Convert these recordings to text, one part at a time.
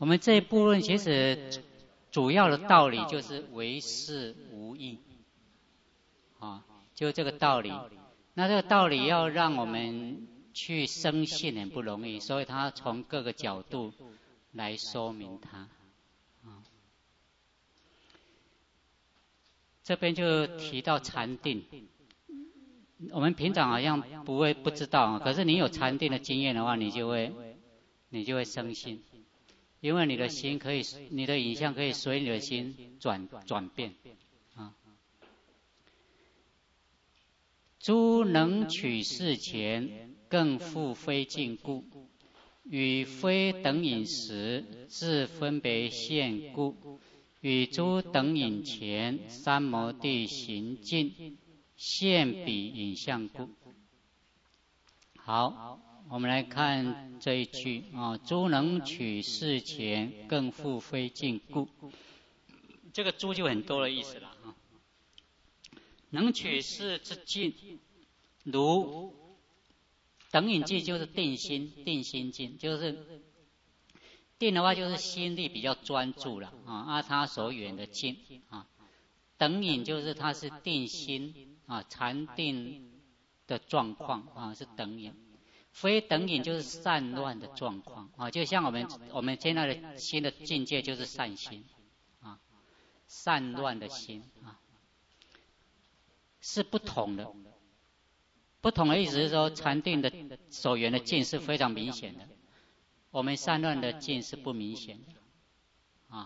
我们这一部分其实主要的道理就是唯识无异，就这个道理。那这个道理要让我们去生信很不容易，所以他从各个角度来说明它。这边就提到禅定，我们平常好像不知道，可是你有禅定的经验的话，你就会生信，因为你的心可以，你的影像可以随你的心转变。诸能取事前，更复非尽故，与非等饮时，自分别现故。与诸等饮前，三摩地行尽，现彼影像故。好，我们来看这一句诸能取事前，更复非尽故。这个诸就很多的意思了能取事之尽，如等饮尽就是定心尽，就是定的话就是心力比较专注了他所缘的尽等饮就是它是定心禅定的状况是等饮。非等饮就是散乱的状况就像我们现在的心的境界就是散心散乱的心是不同的。不同的意思是说，禅定的所缘的境是非常明显的，我们散乱的境是不明显的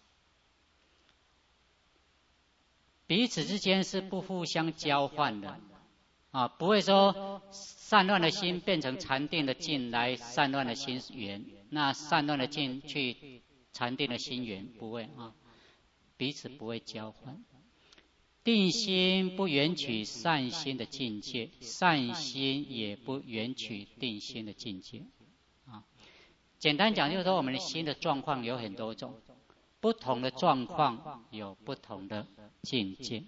彼此之间是不互相交换的不会说散乱的心变成禅定的境来散乱的心缘，那散乱的境去禅定的心缘，不会彼此不会交换。定心不远取善心的境界，善心也不远取定心的境界简单讲就是说，我们的心的状况有很多种，不同的状况有不同的境界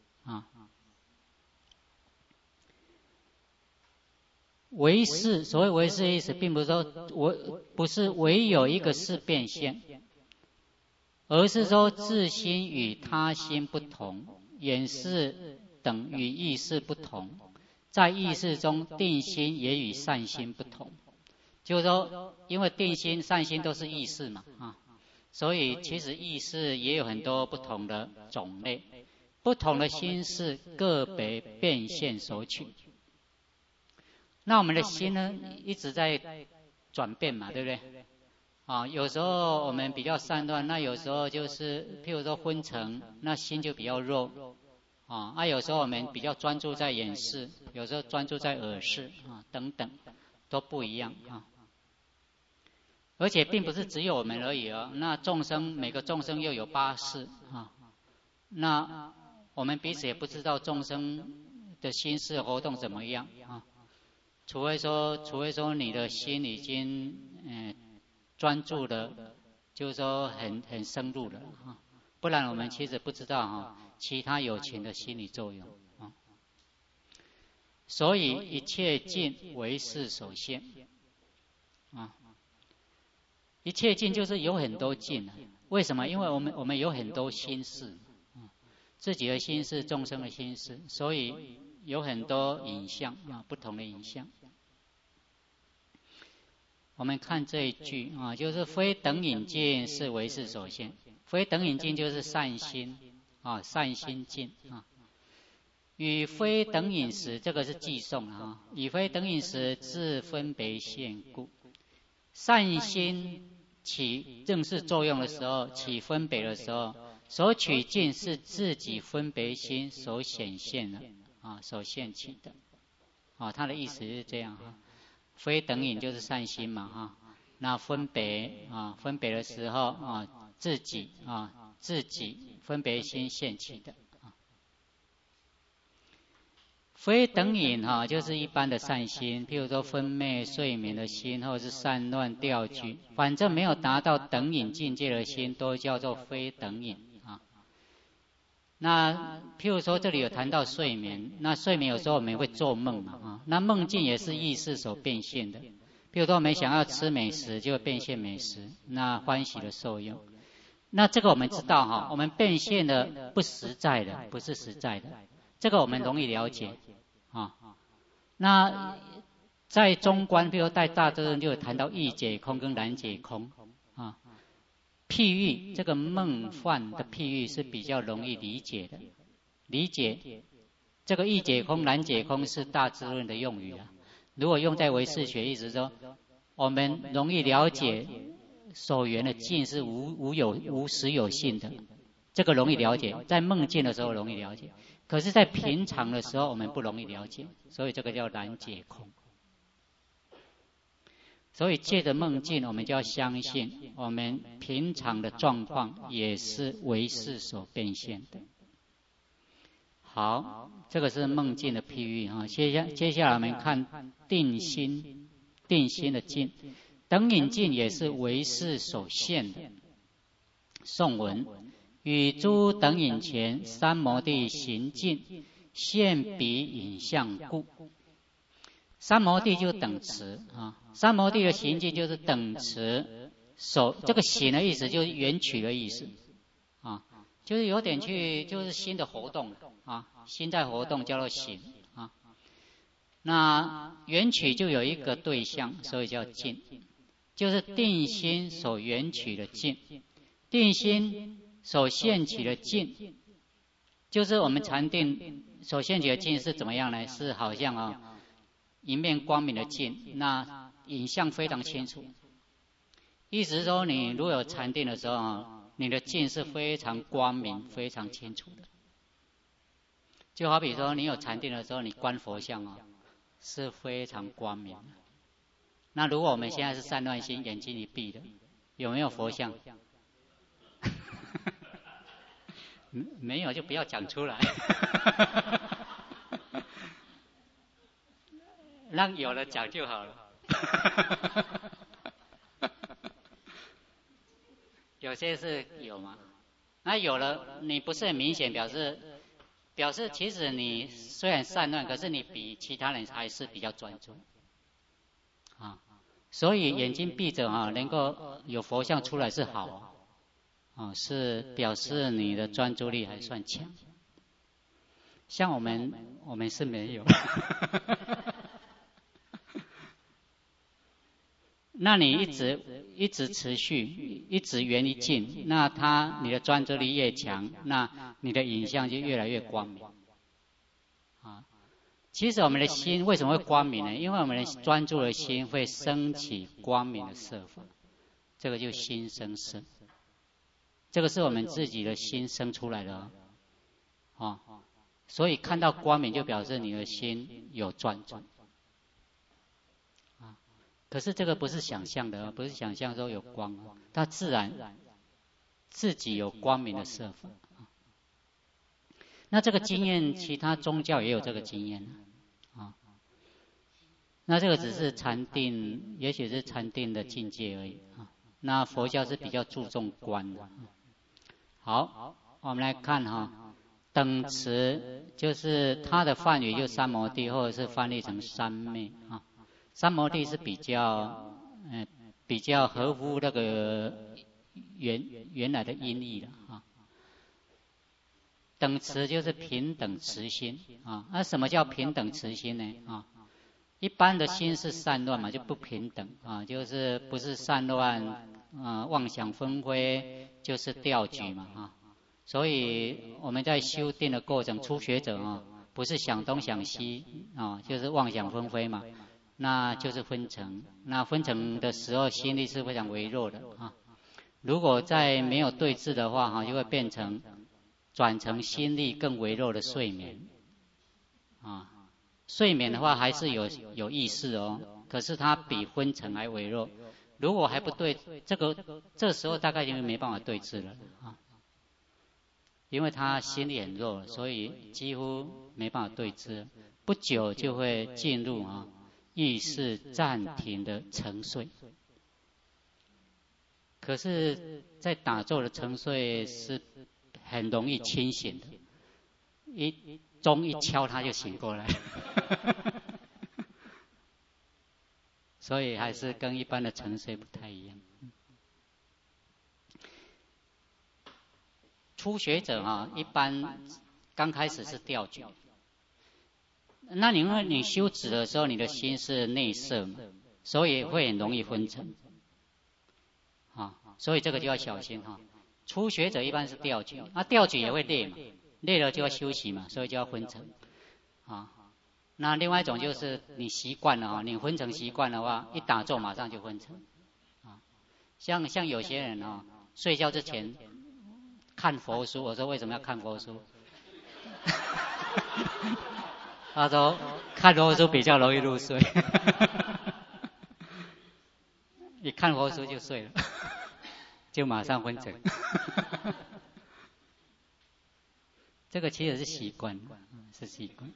唯识，所谓唯识的意思，并不是说不是唯有一个识变现，而是说自心与他心不同，眼识等与意识不同，在意识中定心也与善心不同。就是说，因为定心、善心都是意识嘛所以其实意识也有很多不同的种类，不同的心识个别变现所取。那我们的心呢，一直在转变嘛，对不对有时候我们比较散乱，那有时候就是譬如说昏沉，那心就比较弱有时候我们比较专注在眼识，有时候专注在耳识等等都不一样而且并不是只有我们而已那众生每个众生又有八识那我们彼此也不知道众生的心识活动怎么样除非说你的心已经专注了，就是说很深入了不然我们其实不知道其他有情的心理作用所以一切境唯识所现一切境就是有很多境为什么？因为我们有很多心识自己的心识、众生的心识，所以有很多影像不同的影像。我们看这一句就是非等引境是唯识所现，非等引境就是善心善心境与非等引时，这个是寄送与非等引时自分别现故。善心起正式作用的时候，起分别的时候，所取境是自己分别心所显现的所现起的他的意思是这样非等引就是善心嘛那分别的时候自己分别心现起的非等引就是一般的善心，譬如说分昧睡眠的心，或者是散乱掉举，反正没有达到等引境界的心，都叫做非等引那譬如说这里有谈到睡眠，那睡眠有时候我们会做梦那梦境也是意识所变现的。 比如说我们想要吃美食，就变现美食，那欢喜的受用。那这个我们知道哈，我们变现的不实在的，不是实在的，这个我们容易了解啊。那在中观，比如在大智论就有谈到意解空跟难解空啊。譬喻这个梦幻的譬喻是比较容易理解的，理解这个意解空、难解空是大智论的用语啊。如果用在唯识学，意思说我们容易了解所缘的境是无实有性的，这个容易了解，在梦境的时候容易了解，可是在平常的时候我们不容易了解，所以这个叫难解空。所以借着梦境，我们就要相信我们平常的状况也是唯识所变现的。好，这个是梦境的譬喻啊。接下来我们看定心的境，等引境也是唯识所现的。颂文：与诸等引前，三摩地行境，现彼影像故。三摩地就等持啊，三摩地的行境就是等持手，这个行的意思就是缘取的意思啊，就是有点就是心的活动啊，心在活动叫做行啊。那缘取就有一个对象，所以叫境，就是定心所缘取的境，定心所现起的境，就是我们禅定所现起的境是怎么样呢？是好像啊。一面光明的镜，那影像非常清楚。意思是说，你如果有禅定的时候，你的镜是非常光明、非常清楚的。就好比说，你有禅定的时候，你观佛像是非常光明的。那如果我们现在是散乱心，眼睛一闭的，有没有佛像？没有就不要讲出来。让有了讲就好了。有些是有嘛，那有了你不是很明显，表示其实你虽然散乱，可是你比其他人还是比较专注啊。所以眼睛闭着能够有佛像出来是好啊，是表示你的专注力还算强。像我们是没有。那你一直持续，一直缘一境，那你的专注力越强，那你的影像就越来越光明。啊，其实我们的心为什么会光明呢？因为我们的专注的心会升起光明的色法，这个就心生色，这个是我们自己的心生出来的所以看到光明就表示你的心有专注。可是这个不是想象的，不是想象说有光，它自然自己有光明的色法。那这个经验，其他宗教也有这个经验啊。那这个只是禅定，也许是禅定的境界而已啊。那佛教是比较注重观的。好，我们来看等持就是它的梵语就三摩地，或者是翻译成三昧啊。三摩地是比较合乎那个原来的音义的啊。等持就是平等持心啊。那什么叫平等持心呢？啊，一般的心是散乱嘛，就不平等啊，就是不是散乱妄想纷飞，就是掉举嘛啊。所以我们在修定的过程，初学者不是想东想西就是妄想纷飞嘛。那就是分层，那分层的时候心力是非常微弱的啊。如果在没有对治的话就会变成转成心力更微弱的睡眠啊。睡眠的话还是有意识可是它比分层还微弱。如果还不对，这时候大概就没办法对治了啊，因为他心力很弱，所以几乎没办法对治，不久就会进入意识暂停的沉睡。可是在打坐的沉睡是很容易清醒的，钟一敲他就醒过来。 所以还是跟一般的沉睡不太一样。初学者一般刚开始是调举，那因为你修止的时候，你的心是内摄嘛，所以会很容易昏沉所以这个就要小心初学者一般是调举，调举也会累嘛，累了就要休息嘛，所以就要昏沉那另外一种就是你习惯了你昏沉习惯的话，一打坐马上就昏沉像有些人睡觉之前看佛书，我说为什么要看佛书？他说看佛书比较容易入睡，一看佛书就睡了，就马上昏沉。这个其实是习惯，是习惯。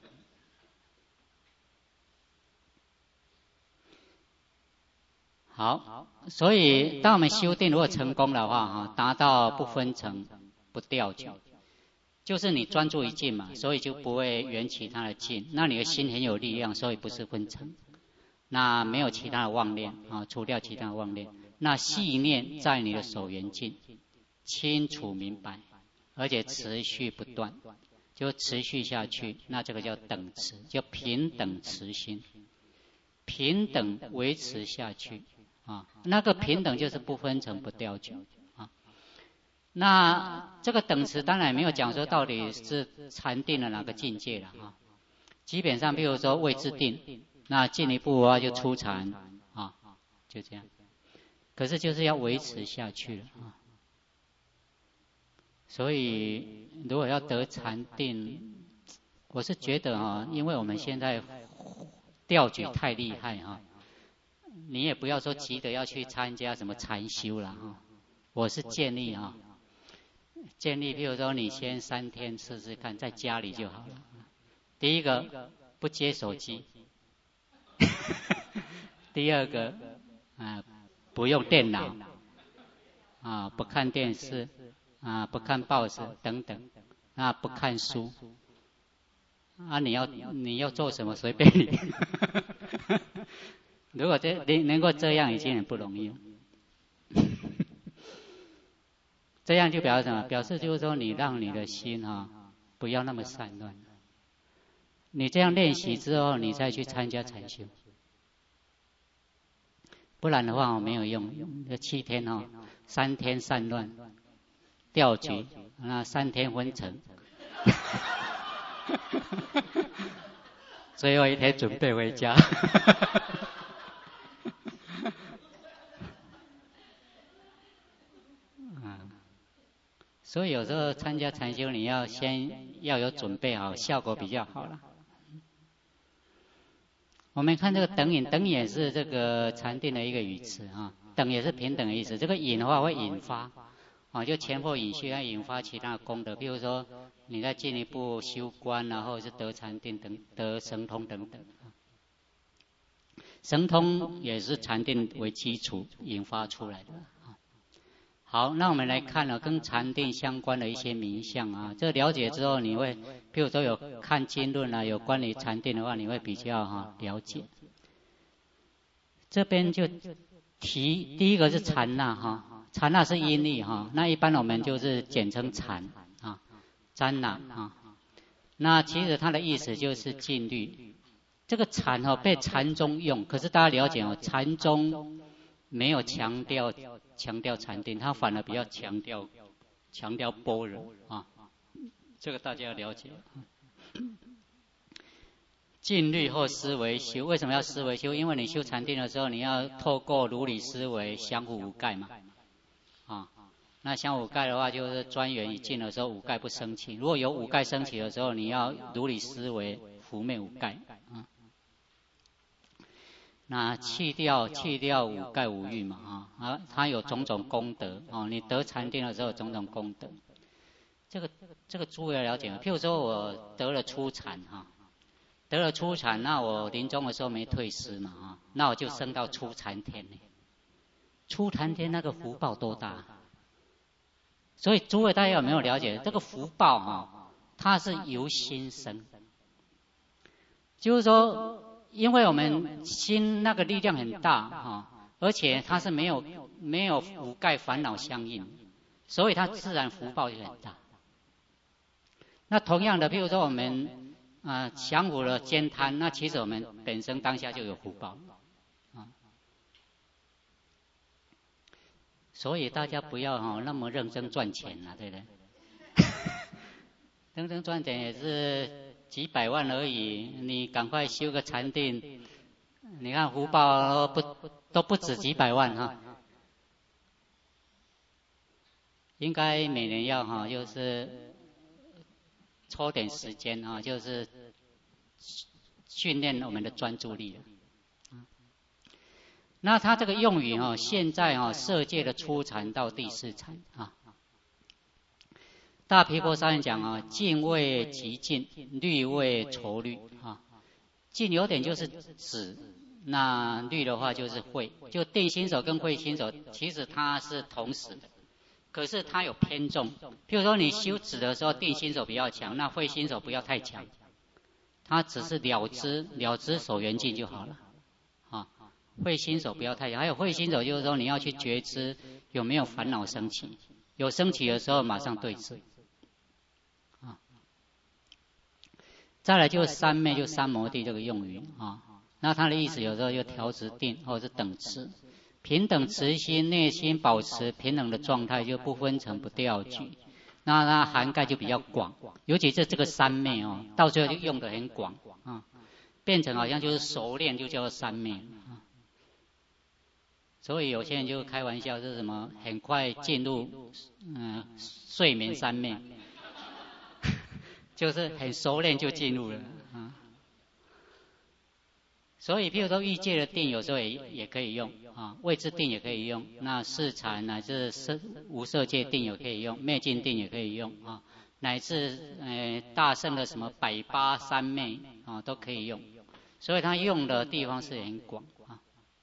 好，所以当我们修定如果成功的话达到不昏沉不掉举，就是你专注一境嘛，所以就不会缘其他的境，那你的心很有力量，所以不是昏沉，那没有其他的妄念除掉其他的妄念，那细念在你的所缘境清楚明白，而且持续不断，就持续下去，那这个叫等持，叫平等持心，平等维持下去那个平等就是不分层不掉举那这个等持当然没有讲说到底是禅定的哪个境界了基本上比如说位置定，那进一步的话就出禅就这样，可是就是要维持下去了所以如果要得禅定，我是觉得因为我们现在调举太厉害你也不要说急着要去参加什么禅修了我是建议譬如说你先3天试试看，在家里就好了。第一个不接手机，第二个不用电脑不看电视不看报纸等等不看书你要做什么随便你。如果你能够这样已经很不容易了。这样就表示什么？表示就是说你让你的心不要那么散乱。你这样练习之后，你再去参加禅修，不然的话没有用。这7天3天散乱调举，那3天昏沉，最后1天准备回家。所以有时候参加禅修，你要先要有准备好，效果比较好了。我们看这个等引，等也是这个禅定的一个语词等也是平等的意思。这个引的话会引发就前后引续，要引发其他的功德，比如说你再进一步修观，然后是得禅定等，得神通等等。神通也是禅定为基础引发出来的。好，那我们来看跟禅定相关的一些名相这了解之后，你会譬如说有看经论有关于禅定的话，你会比较了解。这边就提第一个是禅那禅那是音律那一般我们就是简称禅禅那那其实它的意思就是禁律。这个禅被禅宗用，可是大家了解禅宗没有强调禅定，他反而比较强调般若这个大家要了解。禁律后思维修，为什么要思维修？因为你修禅定的时候，你要透过如理思维降伏五盖嘛那降伏五盖的话，就是专缘一尽的时候，五盖不生起。如果有五盖生起的时候，你要如理思维伏灭五盖那去掉五盖五欲嘛它有种种功德你得禅定的时候有种种功德。这个诸位要了解譬如说我得了初禅那我临终的时候没退失嘛那我就升到初禅天初禅天那个福报多大？所以诸位大家有没有了解这个福报它是由心生，就是说因为我们心那个力量很大啊，而且它是没有五盖烦恼相应，所以它自然福报就很大。那同样的，譬如说我们降伏了悭贪，那其实我们本身当下就有福报啊。所以大家不要那么认真赚钱了，对不对？认真赚钱也是几百万而已，你赶快修个禅定，你看福报都不止几百万哈。应该每年要就是抽点时间就是训练我们的专注力。那他这个用语现在色界的初禅到第四禅啊。大毗婆沙人讲净味极净，律味稠律啊。净有点就是止，那律的话就是慧。就定心手跟慧心手，其实它是同时的，可是它有偏重。譬如说你修止的时候，定心手比较强，那慧心手不要太强，它只是了知所缘境就好了啊。慧心手不要太强，还有慧心手就是说你要去觉知有没有烦恼升起，有升起的时候马上对治。再来就是三昧，就三摩地这个用语啊。那它的意思有时候就调止定，或者是等持，平等持心，内心保持平等的状态，就不分层不掉举。那它涵盖就比较广，尤其是这个三昧到最后就用得很广啊，变成好像就是熟练，就叫做三昧啊。所以有些人就开玩笑，是什么很快进入睡眠三昧。就是很熟练就进入了啊。所以譬如说欲界的定有时候也可以用啊，位置定也可以用，那四禅乃至无色界定也可以用，灭尽定也可以用啊，乃至大圣的什么百八三昧都可以用，所以它用的地方是很广啊。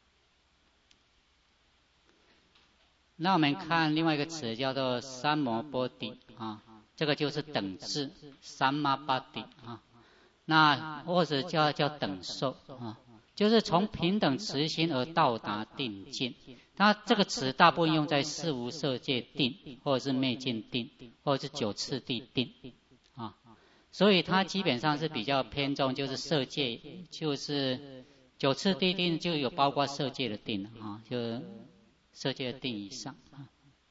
那我们看另外一个词叫做三摩波底啊。这个就是等至三摩巴底啊，那或者叫等受啊，就是从平等持心而到达定境。它这个词大部分用在四无色界定，或者是灭尽定，或者是九次第定啊，所以它基本上是比较偏重就是色界，就是九次第定就有包括色界的定啊，就色界的定以上啊。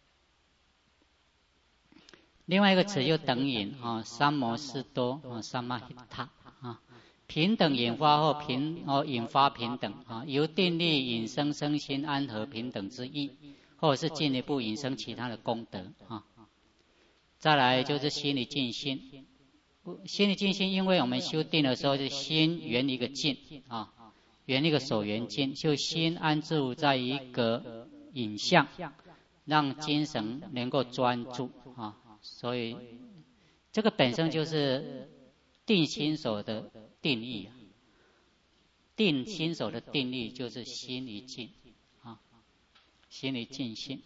另外一个词就等引三摩斯多三摩히타平等引发或引发平等由定力引生身心安和平等之意，或者是进一步引生其他的功德再来就是心理静心，心理静心，因为我们修定的时候是心圆一个境圆一个所缘境，就心安住在一个影像，让精神能够专注所以这个本身就是定心手的定义定心手的定义就是心一静心一静心。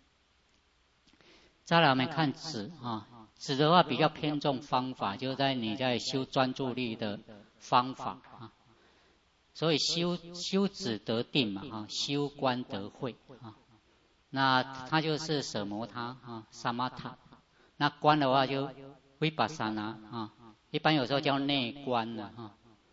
再来我们看止止的话比较偏重方法，就是在你在修专注力的方法所以修止得定嘛修观得慧那它就是舍摩他萨玛他。那观的话就维巴萨那一般有时候叫内观了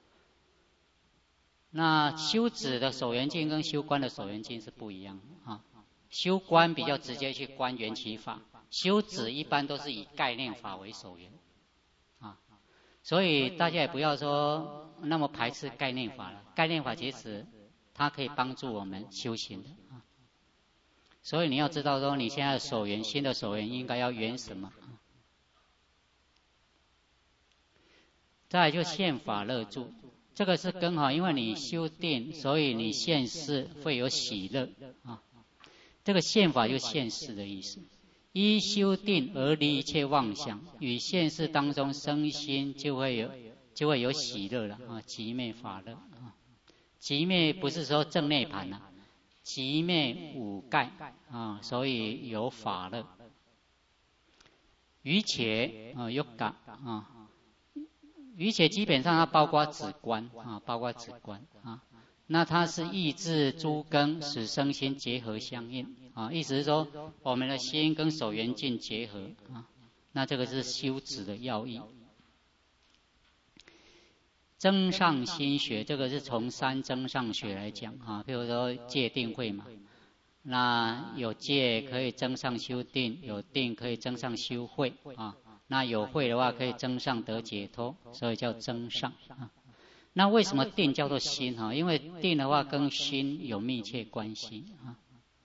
那修止的所缘境跟修观的所缘境是不一样的修观比较直接去观缘起法，修止一般都是以概念法为所缘所以大家也不要说那么排斥概念法了，概念法其实它可以帮助我们修行的所以你要知道说你现在的所缘，新的所缘应该要缘什么再来就现法乐住，这个是更好，因为你修定，所以你现世会有喜乐这个现法就现世的意思，依修定而离一切妄想，与现世当中生心就会有喜乐了寂灭法乐寂灭不是说正涅盘寂灭五盖所以有法乐。于且yoga 瑜伽基本上它包括止观啊，包括止观啊。那它是抑制诸根，使身心结合相应啊。意思是说，我们的心跟手缘境结合啊。那这个是修止的要义。增上心学，这个是从三增上学来讲啊。譬如说戒定慧嘛，那有戒可以增上修定，有定可以增上修慧啊。那有慧的话可以增上得解脱，所以叫增上啊。那为什么定叫做心啊？因为定的话跟心有密切关系啊。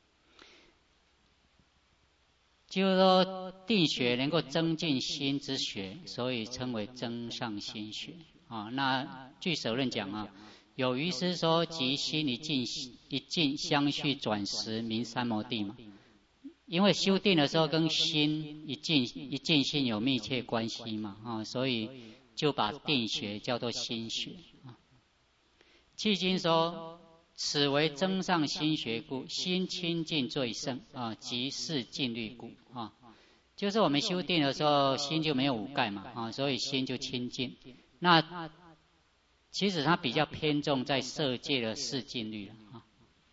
就是说定学能够增进心之学，所以称为增上心学啊。那据首论讲啊，有余师说即心一静相续转识名三摩地嘛。因为修定的时候跟心一静心有密切关系嘛啊，所以就把定学叫做心学啊。契经说，此为增上心学故，心清净最胜啊，即是净律故啊。就是我们修定的时候，心就没有五盖嘛啊，所以心就清净。那其实它比较偏重在色界的四净律了啊。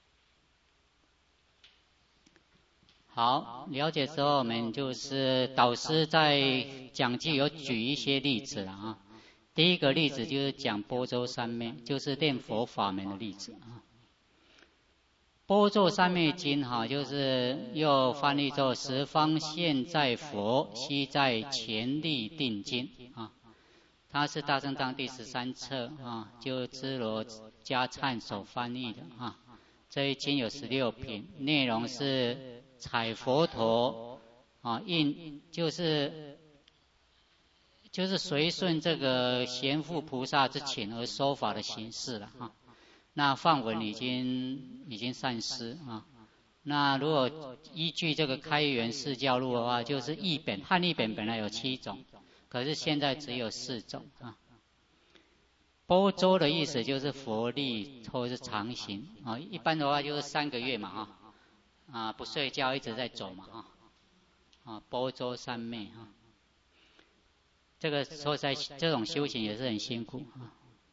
好，了解之后，我们就是导师在讲记有举一些例子了啊。第一个例子就是讲般舟三昧，就是念佛法门的例子啊。般舟三昧经哈，就是又翻译作十方现在佛，悉在前立定经啊。它是大正藏第13册啊，就支罗迦忏所翻译的啊。这一经有16品，内容是采佛陀啊，就是随顺这个贤父菩萨之请而说法的形式了啊。那梵文已经散失啊。那如果依据这个开元释教录的话，就是译本汉译本本来有7种，可是现在只有4种啊。般舟的意思就是佛力或是常行啊，一般的话就是3个月嘛啊，不睡觉一直在走嘛啊，般舟三昧啊。这个说在这种修行也是很辛苦啊。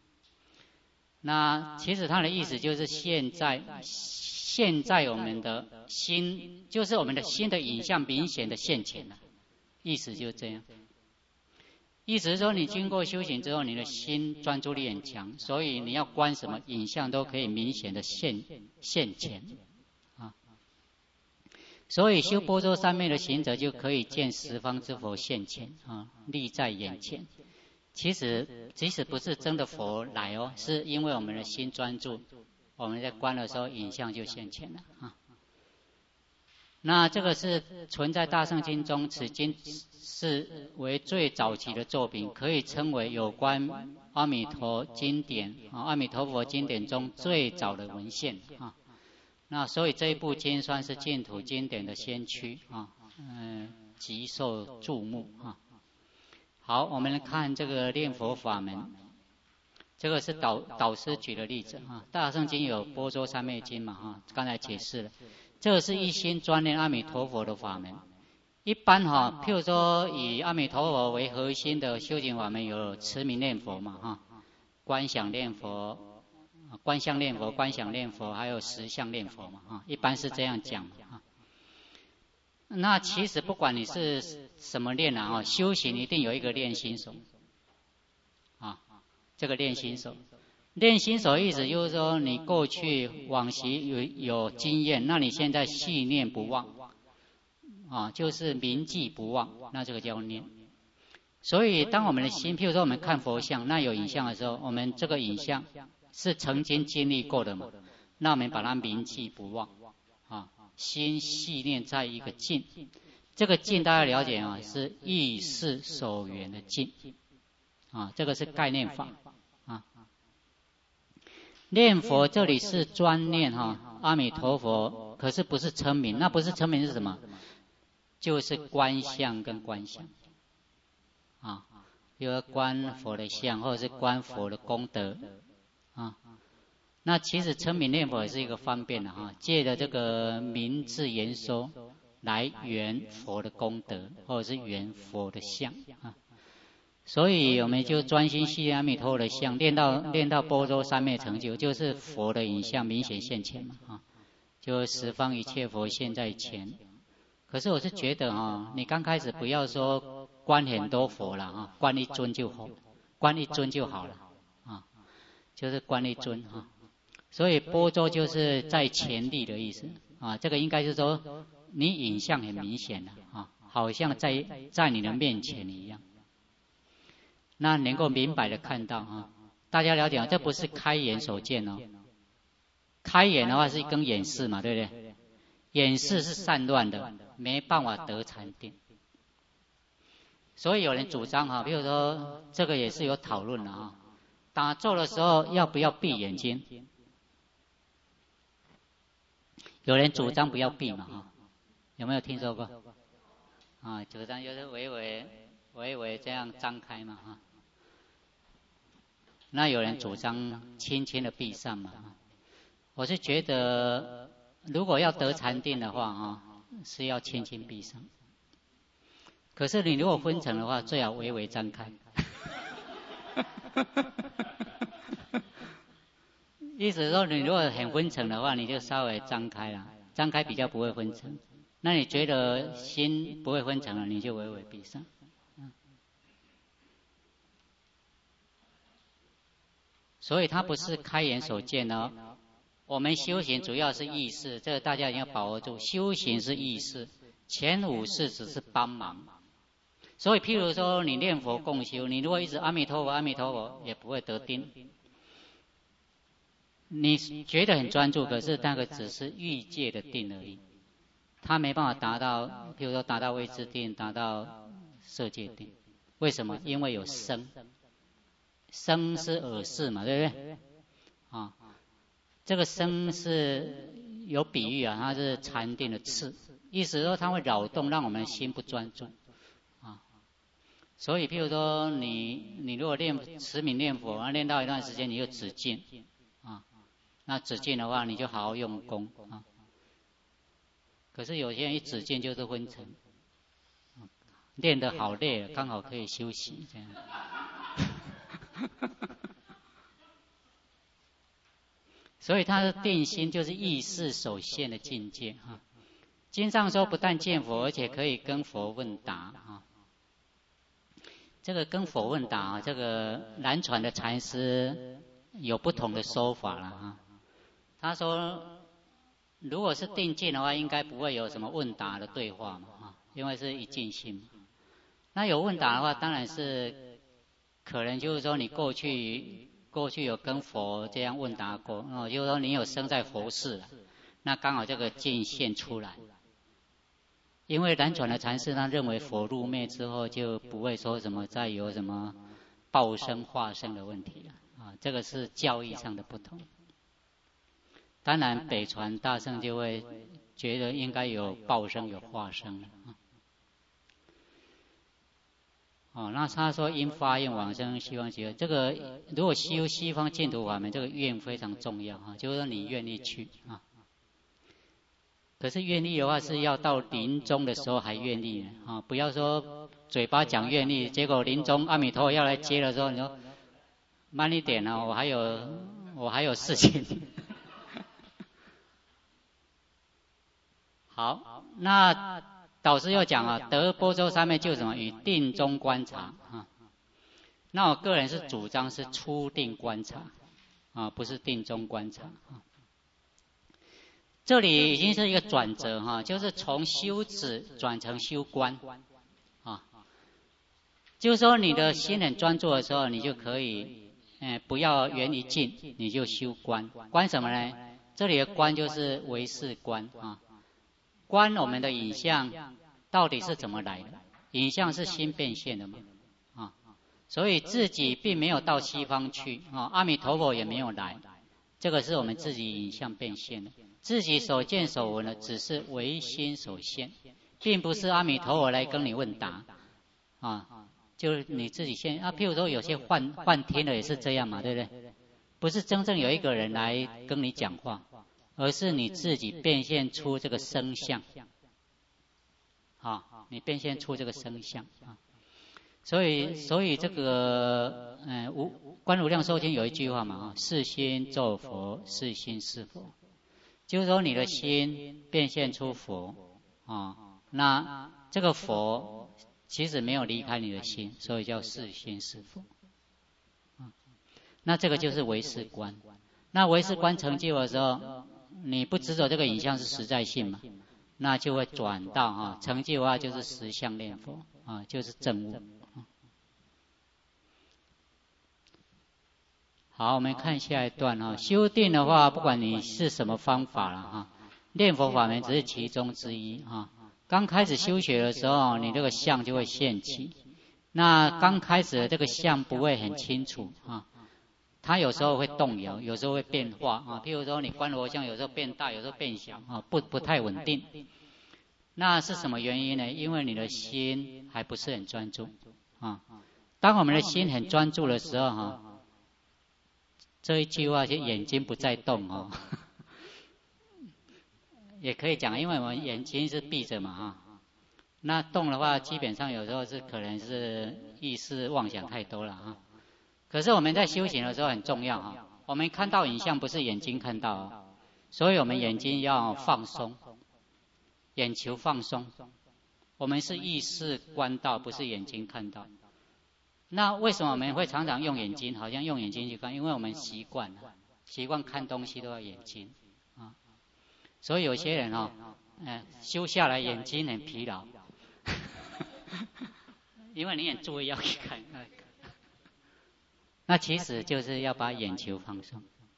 那其实它的意思就是现在我们的心，就是我们的心的影像明显的现前了，意思就是这样。意思是说，你经过修行之后，你的心专注力很强，所以你要观什么影像都可以明显的现前啊。所以修般舟三昧的行者就可以见十方之佛现前啊，立在眼前。其实即使不是真的佛来哦，是因为我们的心专注，我们在观的时候影像就现前了啊。那这个是存在大乘经中，此经是为最早期的作品，可以称为有关阿弥陀经典啊，阿弥陀佛经典中最早的文献啊。那所以这一部经算是净土经典的先驱啊，极受注目啊。好，我们来看这个念佛法门，这个是导师举的例子啊。大乘经有般舟三昧经嘛刚才解释了，这个是一心专念阿弥陀佛的法门。一般譬如说以阿弥陀佛为核心的修行法门，有持名念佛嘛观想念佛、观相念佛、观想念佛，还有实相念佛嘛一般是这样讲那其实不管你是什么念修行一定有一个练心手这个练心手，练心手意思就是说，你过去往昔有经验，那你现在细念不忘就是铭记不忘，那这个叫念。所以当我们的心，譬如说我们看佛像，那有影像的时候，我们这个影像是曾经经历过的嘛，那我们把它铭记不忘心细念在一个静，这个静大家了解是意识所缘的静这个是概念法念佛这里是专念阿弥陀佛，可是不是称名，那不是称名是什么？就是观相跟观想比如观佛的相，或者是观佛的功德那其实称名念佛也是一个方便的借着这个名字言说来圆佛的功德，或者是圆佛的相所以我们就专心系阿弥陀佛的相，练到般若三昧成就，就是佛的影像明显现前嘛啊，就十方一切佛现在前。可是我是觉得啊，你刚开始不要说观很多佛了啊，观一尊就好，观一尊就好了啊，就是观一尊啊。所以般若就是在前立的意思啊，这个应该是说你影像很明显的啊，好像在你的面前一样。那能够明白的看到啊，大家了解，这不是开眼所见哦。开眼的话是跟眼视嘛，对不对？眼视是散乱的，没办法得禅定。所以有人主张比如说这个也是有讨论的啊。打坐的时候要不要闭眼睛？有人主张不要闭嘛有没有听说过？主张就是微微这样张开嘛那有人主张轻轻的闭上嘛我是觉得如果要得禅定的话是要轻轻闭上。可是你如果昏沉的话，最好微微张开。意思是说，你如果很昏沉的话，你就稍微张开了，张开比较不会昏沉。那你觉得心不会昏沉了，你就微微闭上。所以它不是开眼所见哦。我们修行主要是意识，这个大家一定要把握住。修行是意识，前五识只是帮忙。所以譬如说你念佛共修，你如果一直阿弥陀佛阿弥陀佛，也不会得定。你觉得很专注，可是那个只是欲界的定而已，它没办法达到，譬如说达到位置定，达到色界定。为什么？因为有声，声是耳识嘛，对不对？这个声是有比喻它是禅定的刺，意思说它会扰动，让我们心不专注所以譬如说你如果持名念佛，练到一段时间你就止境那止境的话你就好好用功可是有些人一止境就是昏沉练得好累了，刚好可以休息这样所以他的定心就是意识所现的境界经上说不但见佛，而且可以跟佛问答这个跟佛问答这个南传的禅师有不同的说法了他说如果是定境的话，应该不会有什么问答的对话嘛因为是一境性那有问答的话，当然是可能就是说你过去有跟佛这样问答过就是说你有生在佛世了，那刚好这个境现出来。因为南传的禅师他认为佛入灭之后就不会说什么再有什么报生化生的问题了这个是教义上的不同。当然北传大乘就会觉得应该有报生有化生了那他说因发愿往生西方极乐，这个如果修西方净土法门，这个愿非常重要就是说你愿意去可是愿力的话是要到临终的时候还愿力不要说嘴巴讲愿力，结果临终阿弥陀佛要来接的时候，你说慢一点我还有事情。好，那导师又讲得般若三昧就什么与定中观察那我个人是主张是初定观察不是定中观察这里已经是一个转折就是从修止转成修观就是说你的心很专注的时候，你就可以不要缘于境，你就修观。观什么呢？这里的观就是唯识观观我们的影像到底是怎么来的？影像是心变现的嘛所以自己并没有到西方去阿弥陀佛也没有来，这个是我们自己影像变现的。自己所见所闻的只是唯心所现，并不是阿弥陀佛来跟你问答就是你自己现譬如说有些幻听的也是这样嘛，对不对？不是真正有一个人来跟你讲话，而是你自己变现出这个声相你变现出这个声相所以这个观无量寿经有一句话嘛，是心咒佛，是心是佛，就是说你的心变现出佛啊，那这个佛其实没有离开你的心，所以叫是心是佛。那这个就是唯识观。那唯识观成就的时候，你不执着这个影像是实在性嘛，那就会转到成就的话就是实相念佛就是证悟。好，我们看下一段修定的话，不管你是什么方法了念佛法门只是其中之一刚开始修学的时候，你这个相就会现起。那刚开始的这个相不会很清楚它有时候会动摇，有时候会变化譬如说你观佛像有时候变大，有时候变小不太稳定。那是什么原因呢？因为你的心还不是很专注当我们的心很专注的时候这一句话就眼睛不再动也可以讲，因为我们眼睛是闭着嘛那动的话，基本上有时候是可能是意识妄想太多了可是我们在修行的时候很重要我们看到影像不是眼睛看到所以我们眼睛要放松，眼球放松。我们是意识观到，不是眼睛看到。那为什么我们会常常用眼睛？好像用眼睛去看，因为我们习惯了，习惯看东西都要眼睛所以有些人修下来眼睛很疲劳，因为你很注意要去看。那其实就是要把眼球放松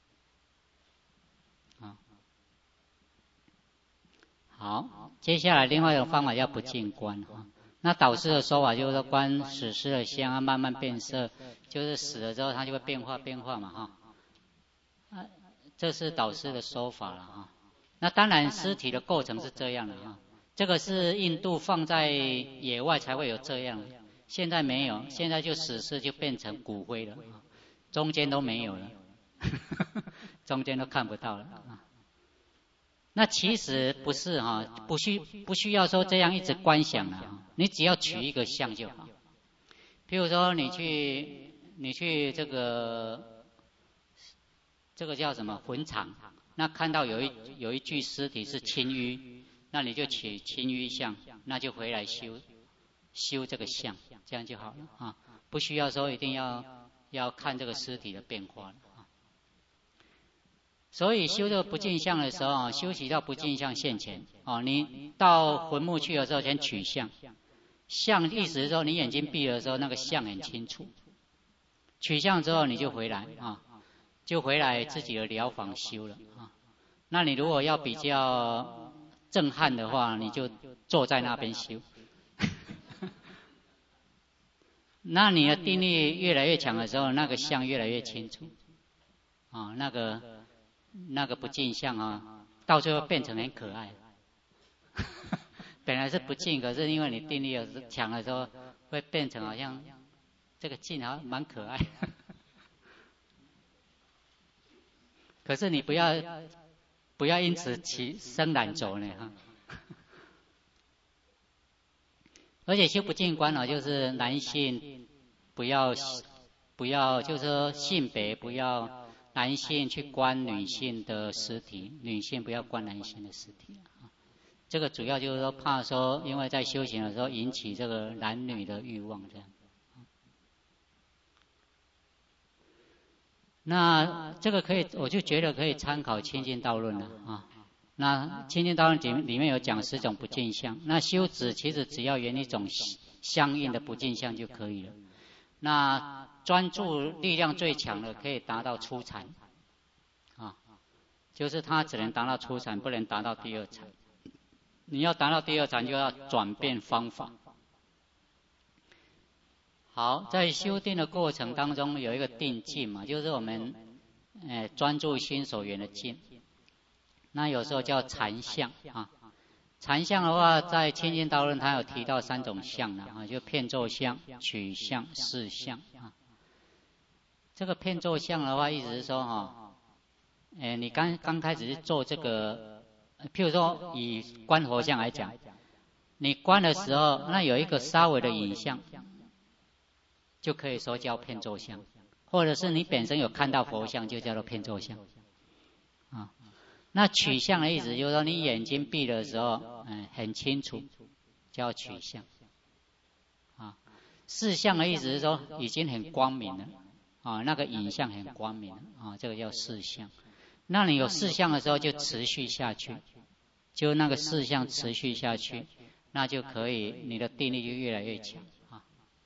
好，接下来另外一种方法叫不净观那导师的说法就是说，观死尸的相慢慢变色，就是死了之后它就会变化嘛这是导师的说法了那当然尸体的构成是这样的这个是印度放在野外才会有这样的，现在没有，现在就死尸就变成骨灰了中间都没有了中间都看不到了那其实不是不需要说这样一直观想了你只要取一个相就好。譬如说你去这个叫什么坟场，那看到有一具尸体是青淤，那你就取青淤相，那就回来修这个相，这样就好了不需要说一定要看这个尸体的变化了所以修这个不净相的时候修习到不净相现前你到坟墓去的时候先取相，相意思是说你眼睛闭的时候那个相很清楚，取相之后你就回来就回来自己的疗房修了那你如果要比较震撼的话，你就坐在那边修那你的定力越来越强的时候，那个相越来越清楚那个不净相到最后变成很可爱本来是不净，可是因为你定力有强的时候会变成好像这个净好像蛮可爱可是你不要因此起生懒走呢而且修不净观就是男性不要就是说性别不要男性去观女性的尸体，女性不要观男性的尸体这个主要就是说怕说因为在修行的时候引起这个男女的欲望这样那这个我就觉得可以参考清净道论了那清净道论里面有讲10种不净相，那修止其实只要缘一种相应的不净相就可以了。那专注力量最强的可以达到初禅就是他只能达到初禅，不能达到第二禅。你要达到第二禅就要转变方法。好，在修定的过程当中有一个定境嘛，就是我们专注心所缘的境，那有时候叫禅相禅相的话，在清净道论它有提到3种相就遍咒相、取相、事相这个遍咒相的话，意思是说你刚开始是做这个，譬如说以观佛像来讲，你观的时候，那有一个稍微的影像， 就可以说叫遍座相，或者是你本身有看到佛像，就叫做遍座相。啊，那取相的意思就是说，你眼睛闭的时候，很清楚，叫取相。啊，视相的意思是说，已经很光明了。啊，那个影像很光明啊，这个叫视相。那你有视相的时候，就持续下去，就那个视相持续下去，那就可以，你的定力就越来越强啊。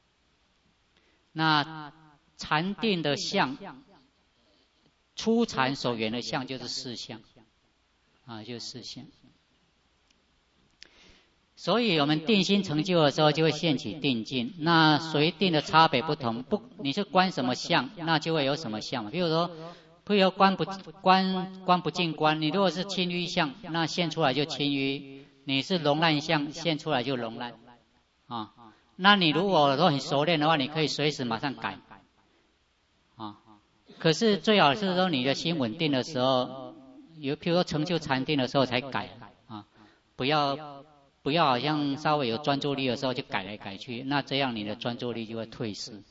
那禅定的相，初禅所缘的相就是视相啊，就是视相。所以我们定心成就的时候，就会现起定境。那随定的差别不同，你是观什么相，那就会有什么相嘛。比如说，观不净观，你如果是轻淤相，那现出来就轻淤；你是聋烂相，现出来就聋烂啊。那你如果都很熟练的话，你可以随时马上改啊。可是最好是说你的心稳定的时候，譬如说成就禅定的时候才改啊，不要好像稍微有专注力的时候就改来改去，那这样你的专注力就会退失。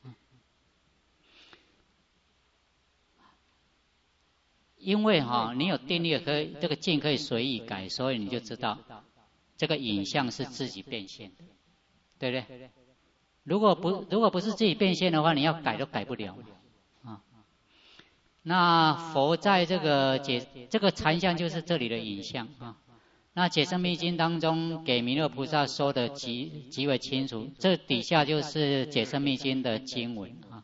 因为你有定力，这个境可以随意改，所以你就知道这个影像是自己变现的，对不对？如果不是自己变现的话，你要改都改不了啊。那佛在这个禅相就是这里的影像啊。那解深密经当中给弥勒菩萨说的极为清楚，这底下就是解深密经的经文啊。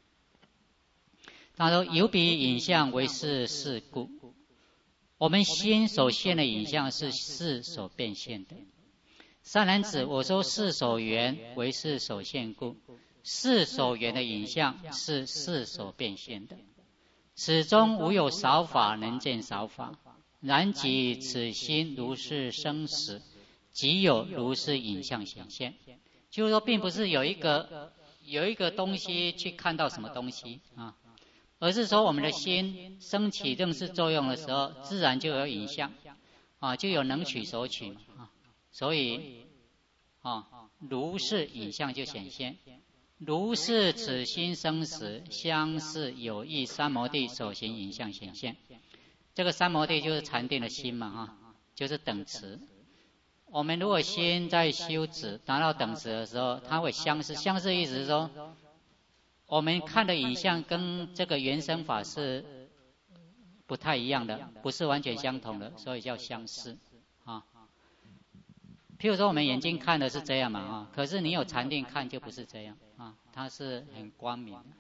他说：“有彼影像为事故，我们心所现的影像是事所变现的。善男子，我说事所缘为事所现故，事所缘的影像是事所变现的。此中无有少法能见少法。”然即此心如是生死，即有如是影像显现。就是说，并不是有一个东西去看到什么东西啊，而是说我们的心升起认识作用的时候，自然就有影像啊，就有能取所取啊。所以如是影像就显现。如是此心生死，相似有异三摩地所行影像显现。这个三摩地就是禅定的心嘛就是等持。我们如果心在修止达到等持的时候，它会相似。相似意思是说，我们看的影像跟这个原生法是不太一样的，不是完全相同的，所以叫相似啊。譬如说我们眼睛看的是这样嘛可是你有禅定看就不是这样啊，它是很光明的。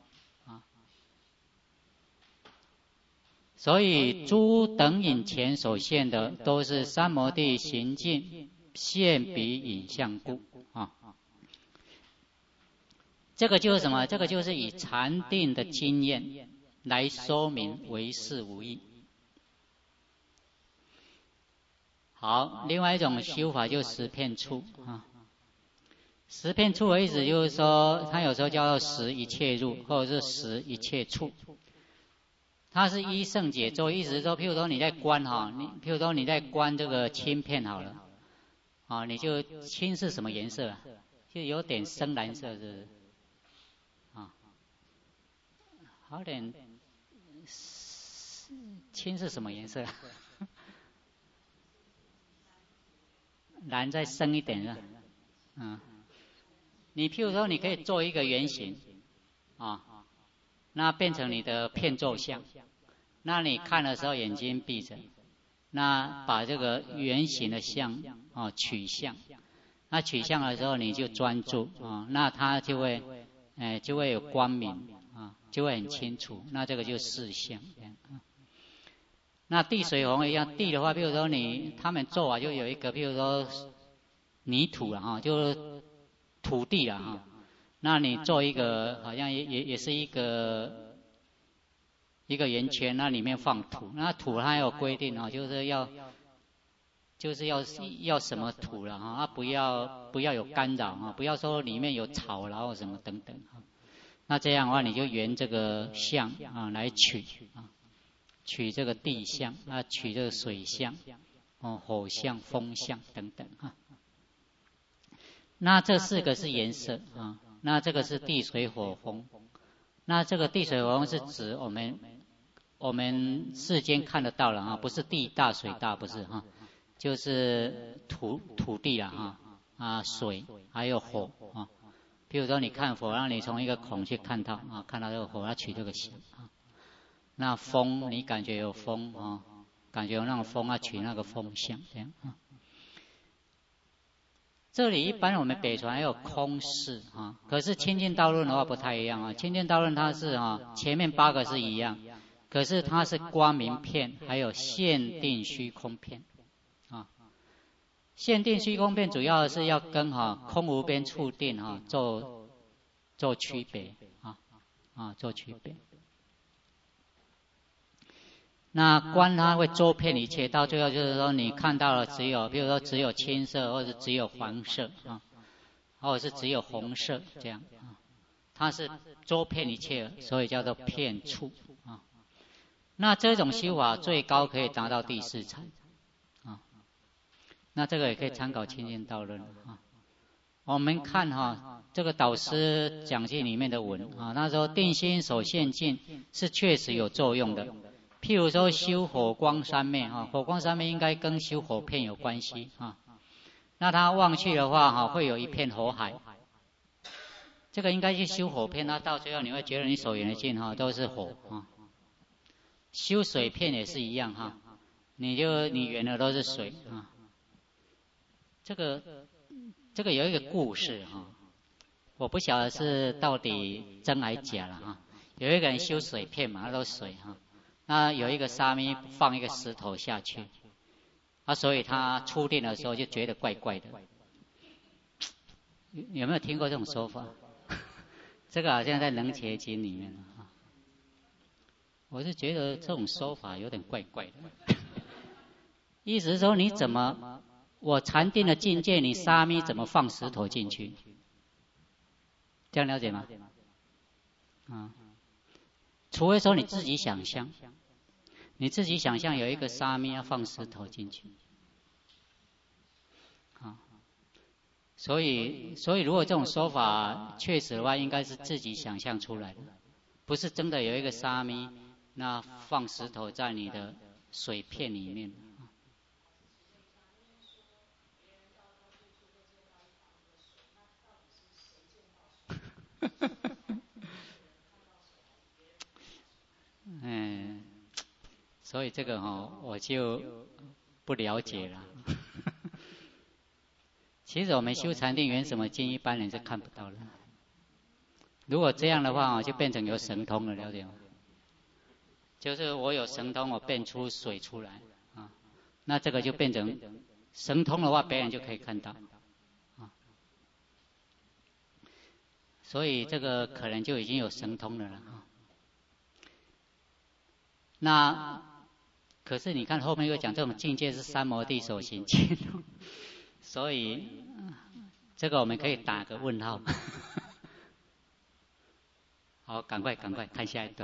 所以诸等引前所现的都是三摩地行径现彼影像故啊。这个就是什么？这个就是以禅定的经验来说明唯识无异。好，另外一种修法就十片处啊。十片处的意思就是说，它有时候叫做十一切入，或者是十一切处。它是依圣解咒，意思是说，譬如说你在观譬如说你在观这个青片好了，你就青是什么颜色就有点深蓝色，是不是？好点，青是什么颜色？蓝再深一点是吧？你譬如说你可以做一个圆形那变成你的片座像，那你看的时候眼睛闭着，那把这个圆形的像取像，那取像的时候你就专注那它就会有光明就会很清楚，那这个就视相。那地水红一样，地的话，比如说他们做就有一个，譬如说泥土就是土地了那你做一个好像也是一个圆圈，那里面放土，那土它有规定就是要什么土了不要有干扰不要说里面有草然后什么等等那这样的话你就沿这个相来取这个地相取这个水相火相风相等等那这四个是颜色那这个是地水火风。那这个地水火风是指我们世间看得到了啊，不是地大水大，不是哈，就是土地啦哈水还有火啊。比如说你看火，让你从一个孔去看到啊，看到这个火，要取这个形啊。那风你感觉有风啊，感觉有那种风，要取那个风相这样啊。这里一般我们北传有空视啊，可是清净道论的话不太一样啊。清净道论它是前面8个是一样，可是它是光明片，还有限定虚空片啊。限定虚空片主要是要跟空无边处定做区别做区别。那观它会周遍一切，到最后就是说你看到了比如说只有青色，或者只有黄色啊，或者是只有红色这样啊，它是周遍一切，所以叫做遍处啊。那这种修法最高可以达到第4禅啊。那这个也可以参考清净道论啊。我们看这个导师讲记里面的文啊，那时候定心守现境是确实有作用的。譬如说修火光三昧火光三昧应该跟修火片有关系啊。那他望去的话会有一片火海，这个应该去修火片，那到最后你会觉得你手缘的境都是火啊。修水片也是一样你缘的都是水啊。这个有一个故事我不晓得是到底真还假了有一个人修水片嘛，那都水那有一个沙弥放一个石头下去所以他初定的时候就觉得怪怪的。有没有听过这种说法？这个好像在楞伽经里面我是觉得这种说法有点怪怪的。意思是说你怎么我禅定的境界，你沙弥怎么放石头进去？这样了解吗？除非说你自己想象，有一个沙弥要放石头进去所以如果这种说法确实的话，应该是自己想象出来的，不是真的有一个沙弥那放石头在你的水片里面所以这个我就不了解了。其实我们修禅定缘什么境，一般人是看不到的。如果这样的话就变成有神通了，了解吗？就是我有神通，我变出水出来那这个就变成神通的话，别人就可以看到所以这个可能就已经有神通了那可是你看后面又讲这种境界是三摩地所行境所以这个我们可以打个问号。好，赶快看下一段。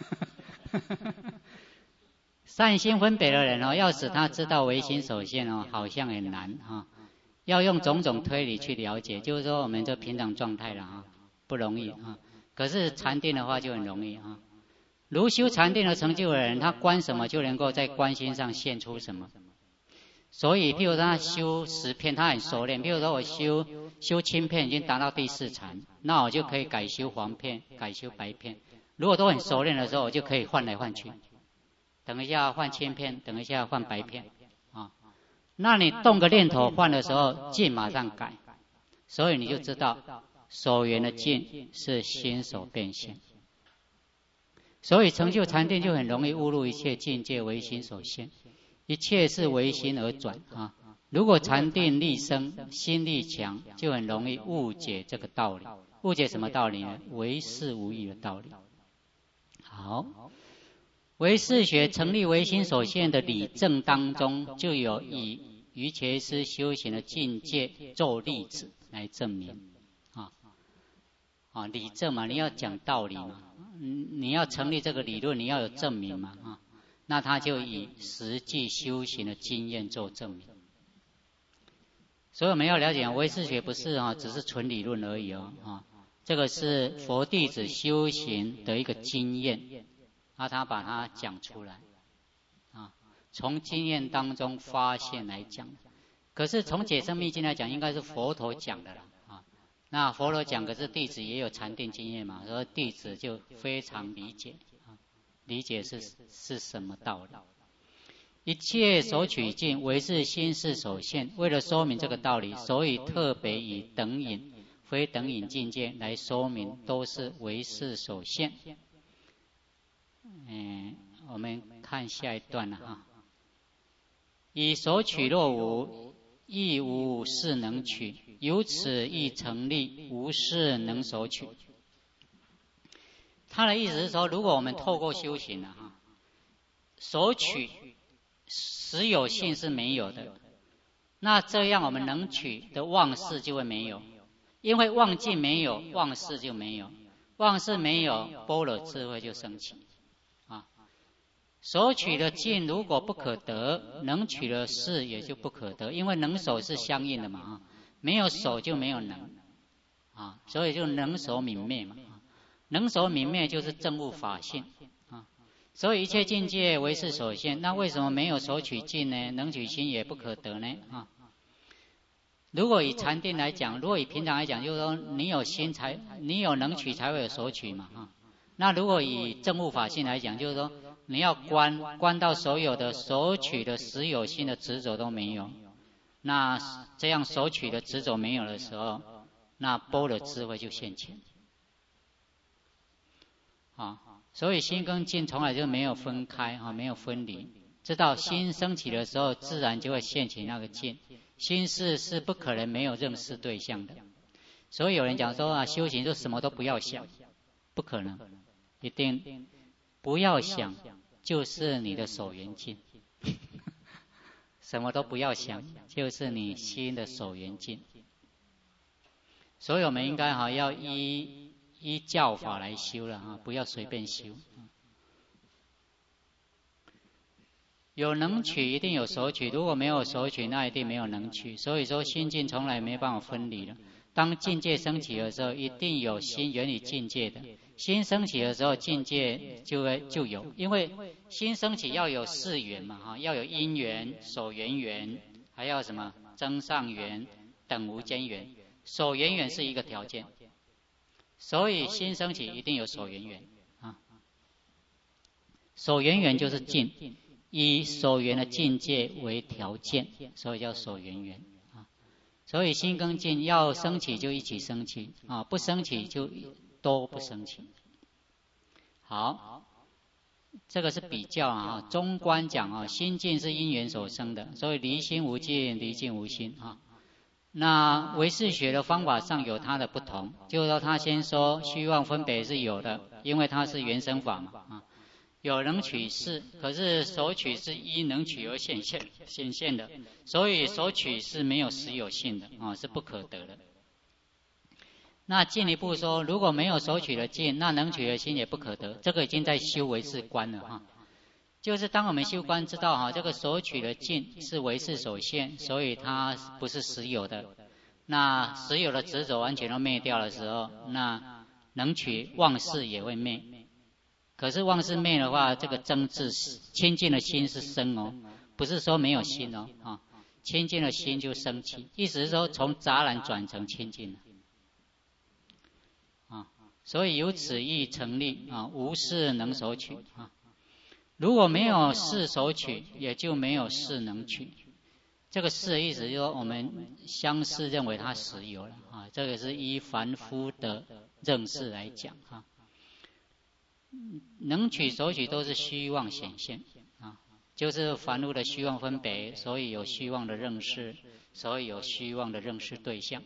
善心分别的人要使他知道唯心所现好像很难要用种种推理去了解，就是说我们这平常状态了不容易可是禅定的话就很容易如修禅定的成就的人，他观什么就能够在观心上现出什么。所以譬如说他修10片，他很熟练，譬如说我修青片已经达到第4禅，那我就可以改修黄片，改修白片。如果都很熟练的时候，我就可以换来换去，等一下换青片，等一下换白片那你动个念头换的时候，境马上改，所以你就知道所缘的境是心所变现。所以成就禅定就很容易误入一切境界为心所现，一切是为心而转如果禅定力生，心力强，就很容易误解这个道理。误解什么道理呢？唯识无义的道理。好，唯识学成立唯心所现的理证当中，就有以瑜伽师修行的境界做例子来证明理证嘛，你要讲道理嘛，你要成立这个理论，你要有证明嘛那他就以实际修行的经验做证明。所以我们要了解唯识学不是只是纯理论而已这个是佛弟子修行的一个经验，他把它讲出来啊，从经验当中发现来讲。可是从解深密经来讲，应该是佛陀讲的了啊。那佛陀讲，可是弟子也有禅定经验嘛，所以弟子就非常理解啊，理解是什么道理。一切所取境，唯是心事所现。为了说明这个道理，所以特别以等引、非等引境界来说明，都是唯是所现。我们看下一段了哈。以所取若无，亦无事能取；由此亦成立，无事能所取。他的意思是说，如果我们透过修行了哈，所取实有性是没有的，那这样我们能取的妄事就会没有，因为妄境没有，妄事就没有，妄事没有，般若智慧就升起啊。所取的境如果不可得，能取的事也就不可得，因为能所是相应的嘛啊，没有所就没有能啊，所以就能所泯灭嘛，能所泯灭就是证悟法性啊。所以一切境界唯是所现，那为什么没有所取境呢？能取心也不可得呢？啊，如果以禅定来讲，如果以平常来讲，就是说你有心才，你有能取才会有所取嘛啊。那如果以证悟法性来讲，就是说你要观到所有的所取的实有性的执着都没有，那这样所取的执着没有的时候，那般若智慧就现前啊。所以心跟境从来就没有分开啊，没有分离。知道心升起的时候，自然就会现起那个境。心事是不可能没有认识对象的。所以有人讲说啊，修行就什么都不要想，不可能，一定不要想，就是你的所缘境。什么都不要想，就是你心的所缘境。所以我们应该要依教法来修了啊，不要随便修。有能取一定有所取，如果没有所取，那一定没有能取。所以说心境从来没办法分离了。当境界升起的时候，一定有心源于境界的。心升起的时候，境界就有，因为心升起要有四缘嘛哈，要有因缘、所缘缘，还要什么增上缘、等无间缘。所缘缘是一个条件。所以心升起一定有所缘缘啊，所缘缘就是境，以所缘的境界为条件，所以叫所缘缘啊。所以心跟境要升起就一起升起啊，不升起就都不升起。好，这个是比较啊，中观讲啊，心境是因缘所生的，所以离心无境，离境无心啊。那唯识学的方法上有它的不同，就是说他先说虚妄分别是有的，因为它是原生法嘛啊，有能取是，可是所取是依能取而显现的，所以所取是没有实有性的啊，是不可得的。那进一步说，如果没有所取的境，那能取的心也不可得，这个已经在修唯识观了哈。就是当我们修观知道哈，这个所取的境是唯识所现，所以它不是实有的。那实有的执着完全都灭掉的时候，那能取妄事也会灭。可是妄事灭的话，这个真智清净的心是生哦，不是说没有心哦啊，清净的心就生起，意思是说从杂染转成清净了啊。所以由此亦成立啊，无事能所取啊。如果没有事所取，也就没有事能取。这个事的意思就是说，我们相似认为它实有了啊，这个是依凡夫的认识来讲啊。能取所取都是虚妄显现啊，就是凡夫的虚妄分别，所以有虚妄的认识，所以有虚妄的认识对象。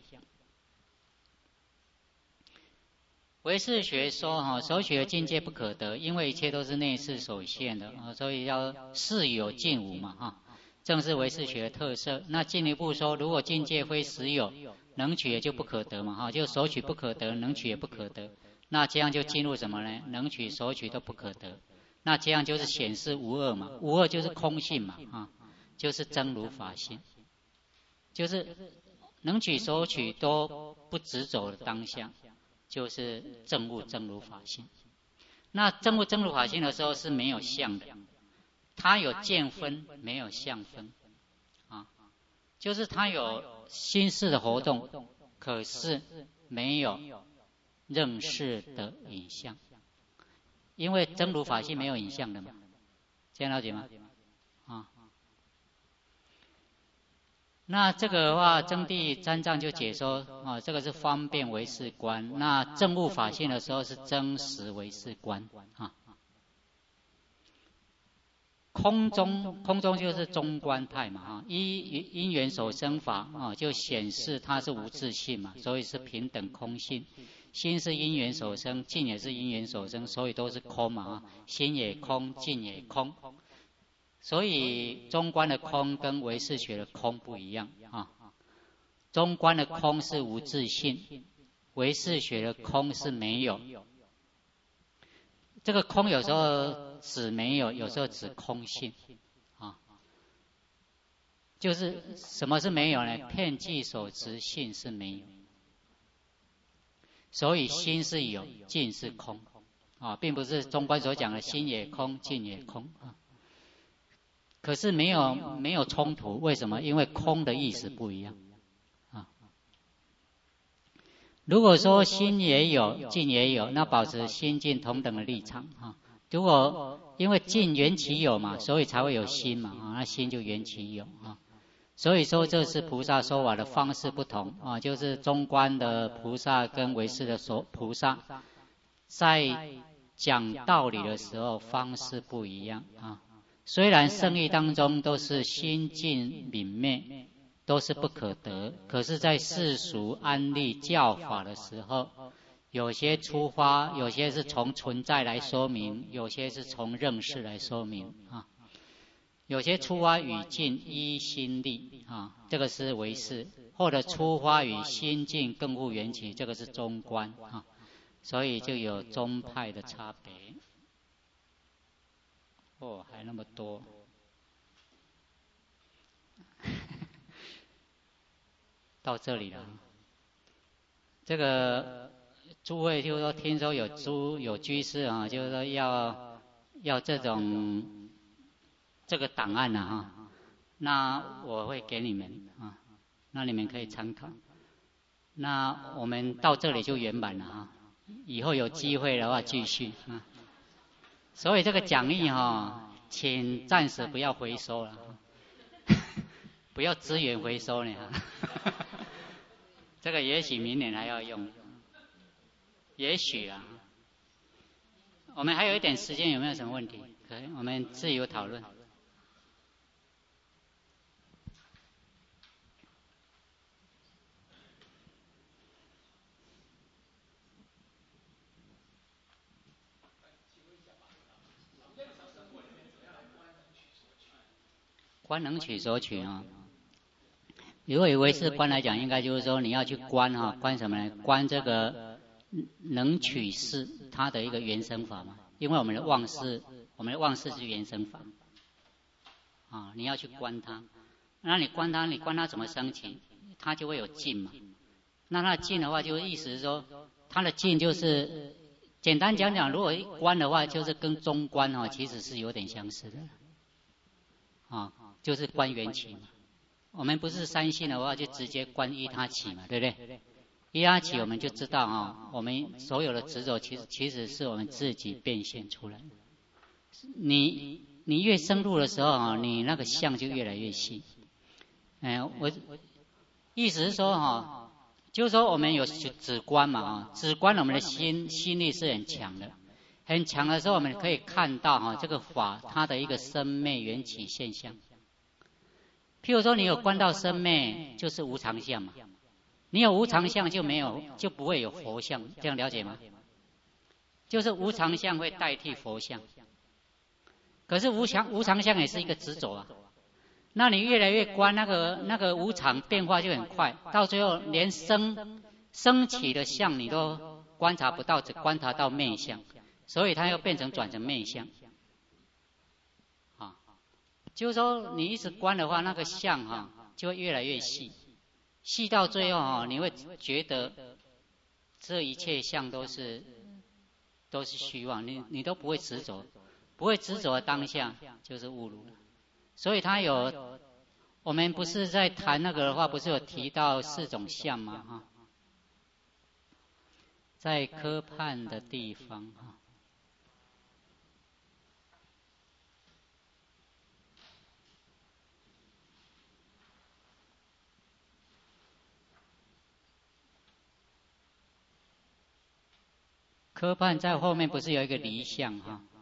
唯识学说所取的境界不可得，因为一切都是内视所现的所以要事有境无嘛正是唯识学的特色。那进一步说，如果境界非实有，能取也就不可得嘛就所取不可得，能取也不可得。那这样就进入什么呢？能取所取都不可得。那这样就是显示无二嘛，无二就是空性嘛就是真如法性，就是能取所取都不执着的当下。 就是证悟真如法性。那证悟真如法性的时候是没有相的，它有见分，没有相分啊，就是它有心识的活动，可是没有认识的影像，因为真如法性没有影像的嘛，这样了解吗？啊，那这个的话，真谛三藏就解说啊，这个是方便唯识观。那证悟法性的时候是真实唯识观啊。空中就是中观派嘛啊，因缘所生法啊，就显示它是无自性嘛，所以是平等空性。心是因缘所生，境也是因缘所生，所以都是空嘛啊，心也空，境也空。所以中观的空跟唯识学的空不一样啊。中观的空是无自性，唯识学的空是没有。这个空有时候指没有，有时候指空性啊。就是什么是没有呢？遍计所执性是没有，所以心是有，境是空啊，并不是中观所讲的心也空，境也空啊。可是没有冲突，为什么？因为空的意思不一样啊。如果说心也有，境也有，那保持心境同等的立场啊。如果因为境缘起有嘛，所以才会有心嘛啊，那心就缘起有啊。所以说这是菩萨说法的方式不同啊，就是中观的菩萨跟唯识的菩萨在讲道理的时候方式不一样啊。虽然圣义当中都是心境泯灭，都是不可得，可是在世俗安立教法的时候，有些出发，有些是从存在来说明，有些是从认识来说明啊。有些出发语境依心力啊，这个是唯识；或者出发与心境更复缘起，这个是中观啊。所以就有宗派的差别。哦，还那么多。到这里了，这个诸位就是说，听说有居士啊，就是说要这种这个档案啊，那我会给你们啊，那你们可以参考。那我们到这里就圆满了啊，以后有机会的话继续啊。所以这个讲义哈，请暂时不要回收了，不要资源回收呢。这个也许明年还要用，也许啊。我们还有一点时间，有没有什么问题？可以，我们自由讨论。观能取所取啊。如果以唯识观来讲，应该就是说你要去观啊，观什么呢？观这个能取是它的一个原生法嘛。因为我们的妄识是原生法啊，你要去观它。那你观它怎么升起？它就会有境嘛。那它的境的话，就意思是说，它的境就是简单讲，如果一观的话，就是跟中观啊，其实是有点相似的啊，就是观缘起嘛。我们不是三性的话，就直接观依他起嘛，对不对？依他起，我们就知道啊，我们所有的执着，其实是我们自己变现出来的。你越深入的时候啊，你那个相就越来越细。我意思是说哈，就是说我们有止观嘛啊，止观我们的心力是很强的，很强的时候，我们可以看到哈这个法它的一个生灭缘起现象。譬如说，你有观到生灭，就是无常相嘛。你有无常相，就不会有佛相，这样了解吗？就是无常相会代替佛相。可是无常相也是一个执着啊。那你越来越观那个无常变化就很快，到最后连升起的相你都观察不到，只观察到昧相，所以它又变成转成昧相。就是说，你一直观的话，那个相哈就会越来越细，细到最后哈，你会觉得这一切相都是虚妄，你都不会执着，不会执着的当下就是误入了。所以他有，我们不是在谈那个的话，不是有提到4种相吗？在科判的地方科判在后面不是有一个离相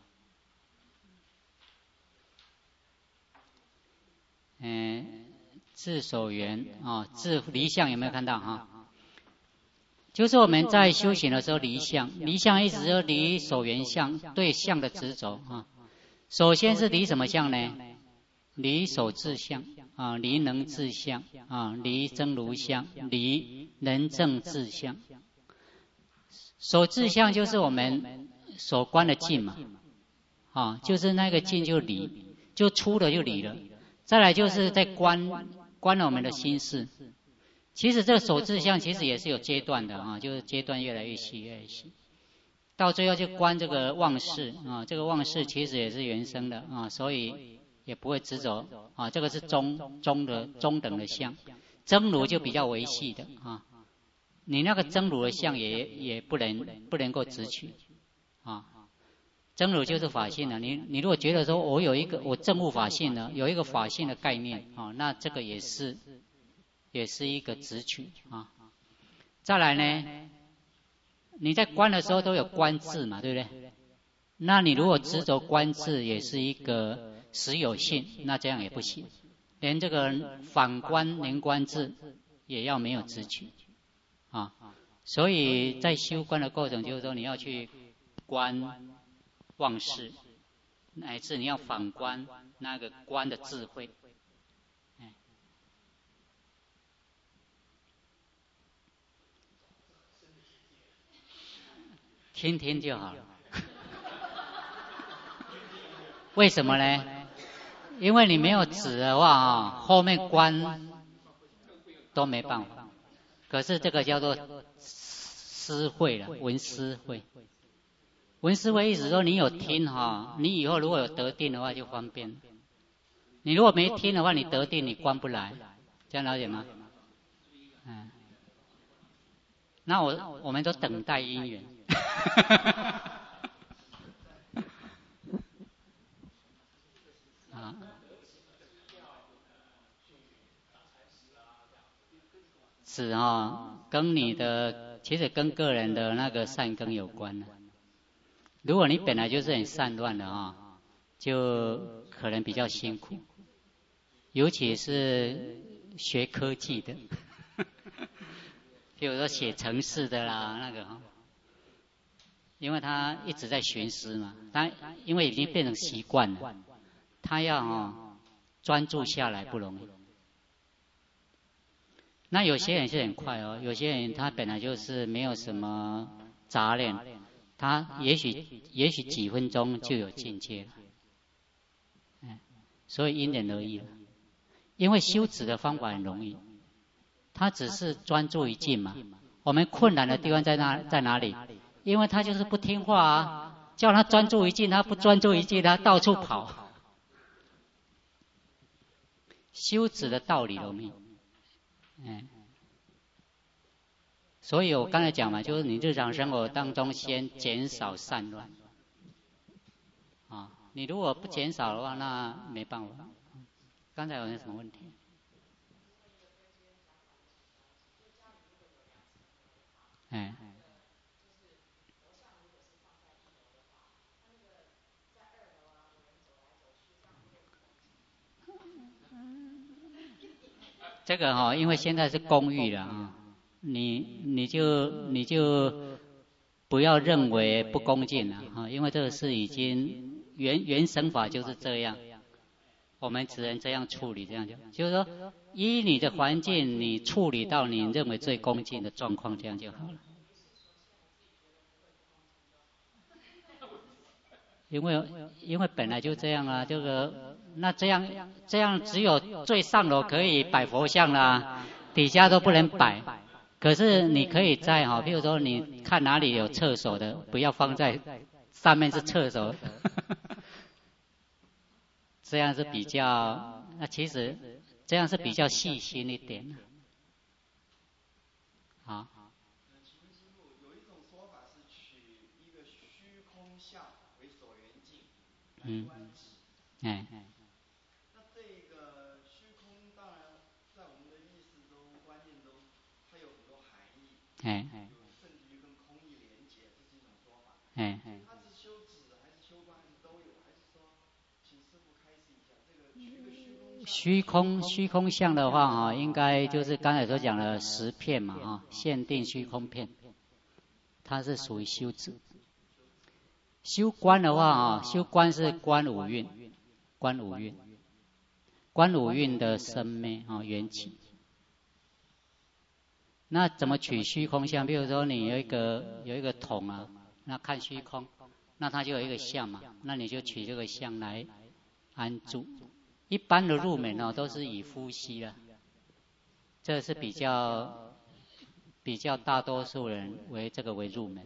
自守缘自离相有没有看到就是我们在修行的时候离相，离相意思就是离守缘相，对相的执着首先是离什么相呢？离守自相离能自相离真如相，离能正自相。守自相就是我们所观的境嘛就是那个境就离，就出了就离了。再来就是在观了我们的心事。其实这个守自相其实也是有阶段的就是阶段越来越细越来越细，到最后就观这个妄事这个妄事其实也是原生的所以也不会执着这个是中等的相。真如就比较维系的你那个真如的相也不能够执取真如就是法性了。你如果觉得说我证悟法性呢，有一个法性的概念那这个也是一个执取再来呢，你在观的时候都有观智嘛，对不对？那你如果执着观智也是一个实有性，那这样也不行。连这个反观连观智也要没有执取所以在修观的过程就是说你要去观妄事，乃至你要反观那个观的智慧听听就好了。为什么呢？因为你没有指的话后面观都没办法。可是这个叫做思会了，闻思会。闻思会意思说你有听你以后如果有得定的话就方便。你如果没听的话，你得定你观不来，这样了解吗？那我们都等待因缘。是跟你的其实跟个人的那个善根有关的。如果你本来就是很散乱的就可能比较辛苦，尤其是学科技的，比如说写程式的啦那个因为他一直在寻思嘛，他因为已经变成习惯了，他要专注下来不容易。那有些人是很快有些人他本来就是没有什么杂念，他也许几分钟就有境界了。所以因人而异了。因为修止的方法很容易，他只是专注于静嘛。我们困难的地方在哪里？因为他就是不听话叫他专注于静，他不专注于静，他到处跑。修止的道理容易。所以我刚才讲嘛，就是你日常生活当中先减少散乱你如果不减少的话，那没办法。刚才有什么问题？这个因为现在是公寓了你就不要认为不恭敬了因为这个事已经原生法就是这样，我们只能这样处理，这样就是说依你的环境，你处理到你认为最恭敬的状况，这样就好了。因为本来就这样那这样只有最上楼可以摆佛像啦，底下都不能摆， 可是你可以在哈，比如说你看哪里有厕所的，不要放在上面是厕所，这样是比较，那其实这样是比较细心一点。好。 请问师父，有一种说法是取一个虚空相为所缘境来观止。那这个虚空，当然在我们的意识中、观念中，它有很多含义，有甚至于跟空义连结，这是一种说法。它是修止还是修观，还是都有，还是说，请师父开示一下这个取一个虚空相的话啊，应该就是刚才所讲的10片嘛啊，限定虚空片，它是属于修止。修观的话啊，修观是观五蕴，观五蕴的生灭啊缘起。那怎么取虚空相？比如说你有一个桶啊，那看虚空，那它就有一个相嘛，那你就取这个相来安住。一般的入门都是以呼吸了，这是比较大多数人为这个为入门。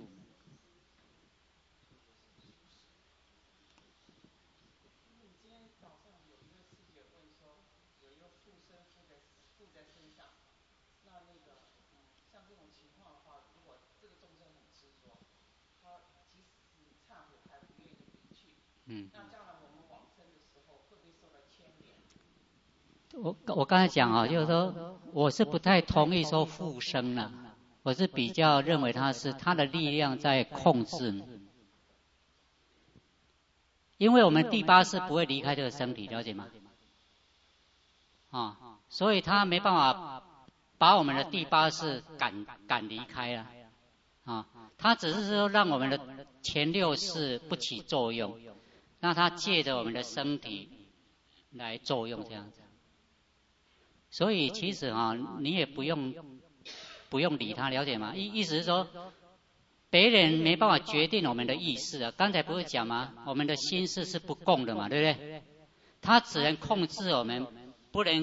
那将来我们往生的时候，会不会受到牵连？我刚才讲啊，就是说，我是不太同意说复生了，我是比较认为他的力量在控制你，因为我们第8世不会离开这个身体，了解吗？所以他没办法把我们的第8世赶离开了，他只是说让我们的前6世不起作用。那他借着我们的身体来作用，这样子。所以其实你也不用理他，了解吗？意思是说，别人没办法决定我们的意识啊。刚才不是讲吗？我们的心识是不共的嘛，对不对？他只能控制我们，不能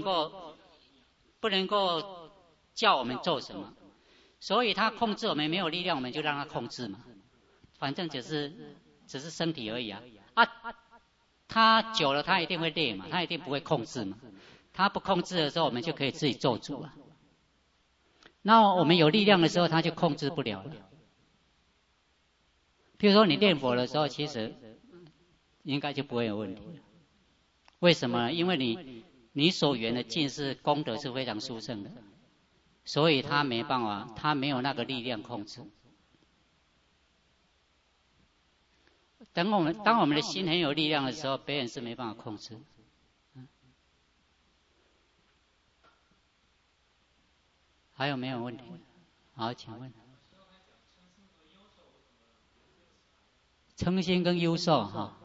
够叫我们做什么。所以他控制我们没有力量，我们就让他控制嘛。反正只是身体而已啊。他久了，他一定会累嘛，他一定不会控制嘛。他不控制的时候，我们就可以自己做主了。那我们有力量的时候，他就控制不了了。比如说你念佛的时候，其实应该就不会有问题了。为什么呢？因为你所缘的境是功德是非常殊胜的，所以他没办法，他没有那个力量控制。当我们的心很有力量的时候，别人是没办法控制。还有没有问题？好，请问。嗔心跟忧受哈。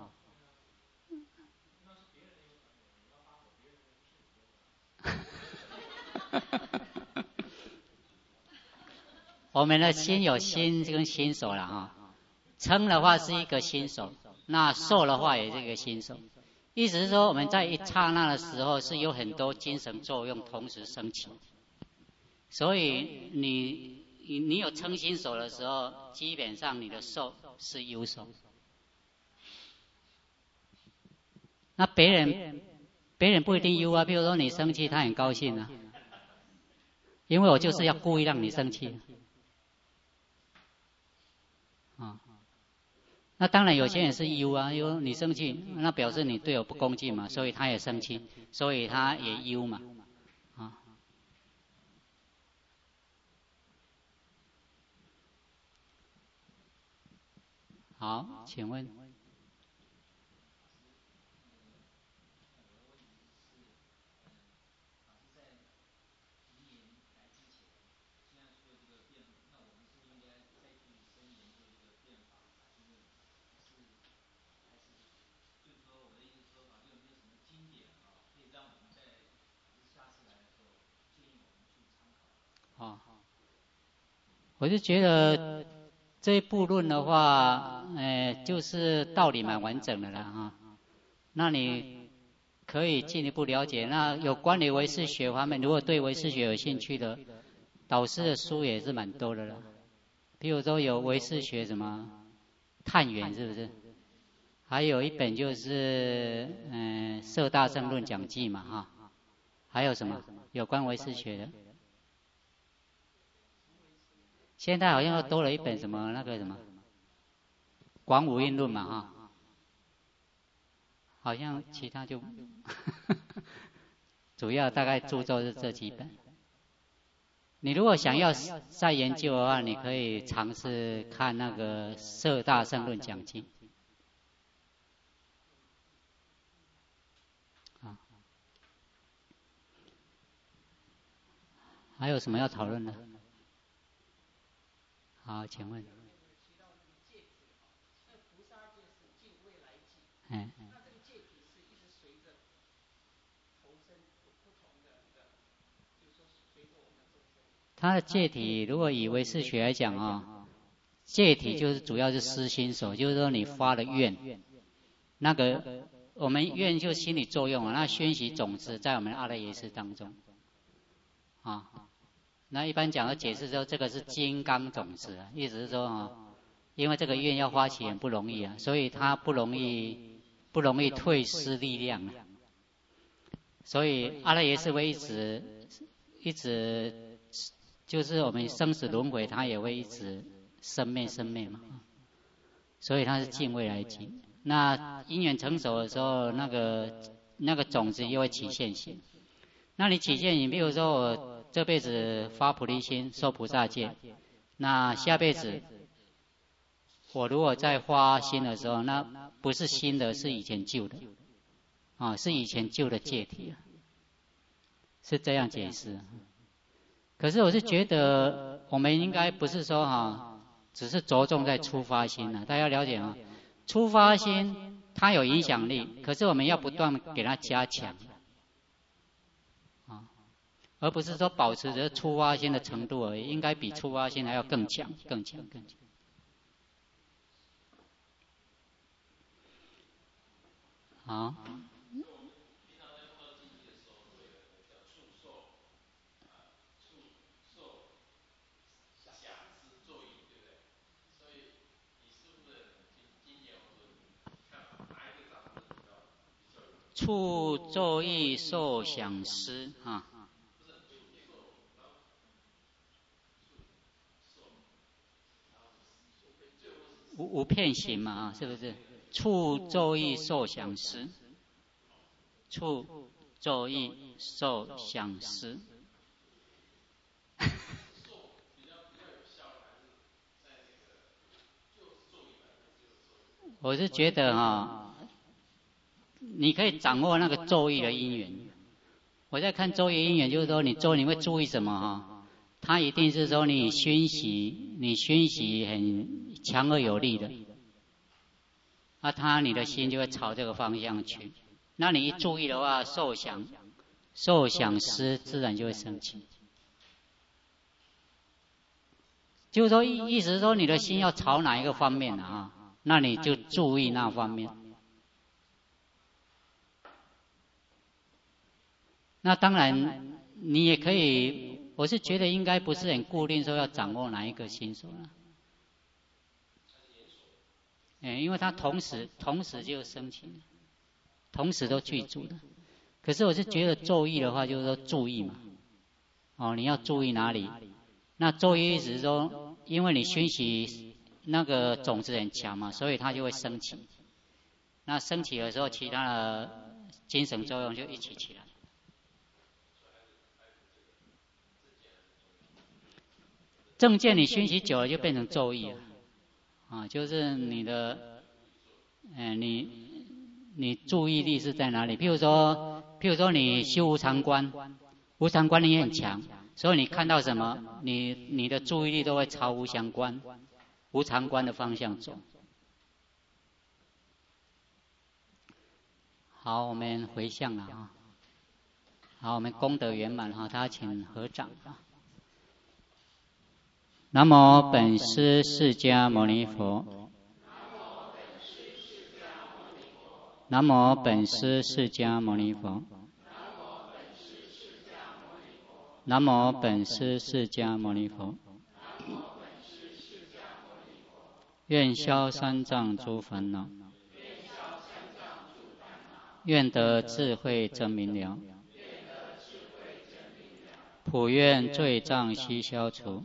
我们的心有心跟心手了哈。嗔的话是一个心手，那受的话也是一个心手。意思是说，我们在一刹那的时候是有很多精神作用同时升起，所以你有嗔心手的时候，基本上你的受是忧手。那别人不一定忧啊，比如说你生气，他很高兴啊，因为我就是要故意让你生气。那当然有些人是忧啊，忧你生气，那表示你对我不恭敬嘛，所以他也生气，所以他也忧嘛。好，请问。我就觉得这一部论的话，就是道理蛮完整的啦啊。那你可以进一步了解。那有关于唯识学方面，如果对唯识学有兴趣的， 导师的书也是蛮多的了，比如说有唯识学什么探源，是不是？还有一本就是摄大乘论讲记嘛哈，还有什么有关唯识学的？现在好像又多了一本什么那个什么广五蕴论嘛哈，好像其他就主要大概著作是这几本。你如果想要再研究的话，你可以尝试看那个摄大乘论讲记。还有什么要讨论的？好，请问。它的戒体，如果以唯识学来讲啊，戒体就是主要是思心所，就是说你发了愿，那个我们愿就心理作用啊，那熏习种子在我们阿赖耶识当中啊。那一般讲的解释说，这个是金刚种子啊，意思是说啊，因为这个愿要发起很不容易啊，所以它不容易退失力量啊，所以阿赖耶识会一直就是我们生死轮回，它也会一直生灭嘛，所以它是敬畏来及。那因缘成熟的时候，那个种子又会起现行。那你起现行，比如说我这辈子发菩提心，受菩萨戒，那下辈子我如果再发心的时候，那不是新的，是以前旧的啊，是以前旧的戒体，是这样解释。可是我是觉得，我们应该不是说只是着重在出发心大家了解啊，出发心它有影响力，可是我们要不断给它加强而不是说保持着出发心的程度而已，应该比出发心还要更强。好。触咒意受想思无片行嘛是不是？触咒意受想思，触咒意受想思。我是觉得你可以掌握那个咒意的因缘。我在看咒意因缘，就是说你咒你会注意什么它一定是说你熏习很强而有力的，你的心就会朝这个方向去。那你一注意的话，受想思自然就会升起。就是说意思是说你的心要朝哪一个方面那你就注意那方面。那当然你也可以，我是觉得应该不是很固定说要掌握哪一个心所因为它同时就升起，同时都具足的。可是我是觉得咒意的话，就是说注意嘛你要注意哪里？那咒意意思是说，因为你熏习那个种子很强嘛，所以它就会升起。那升起的时候，其他的精神作用就一起起来。正见你熏习久了就变成咒意了就是你的你注意力是在哪里？譬如说你修无常观，无常观你很强，所以你看到什么，你的注意力都会朝无常观的方向走。好，我们回向了好，我们功德圆满大家请合掌南无本师释迦牟尼佛。南无本师释迦牟尼佛。 南无本师释迦牟尼佛。愿消三障诸烦恼，愿得智慧真明了，普愿罪障悉消除，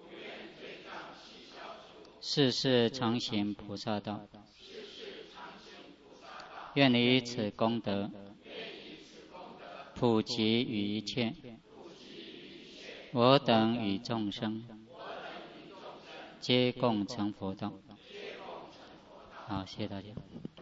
世世常行菩萨道。愿以此功德普及于一切，我等与众生皆共成佛道。好，谢谢大家。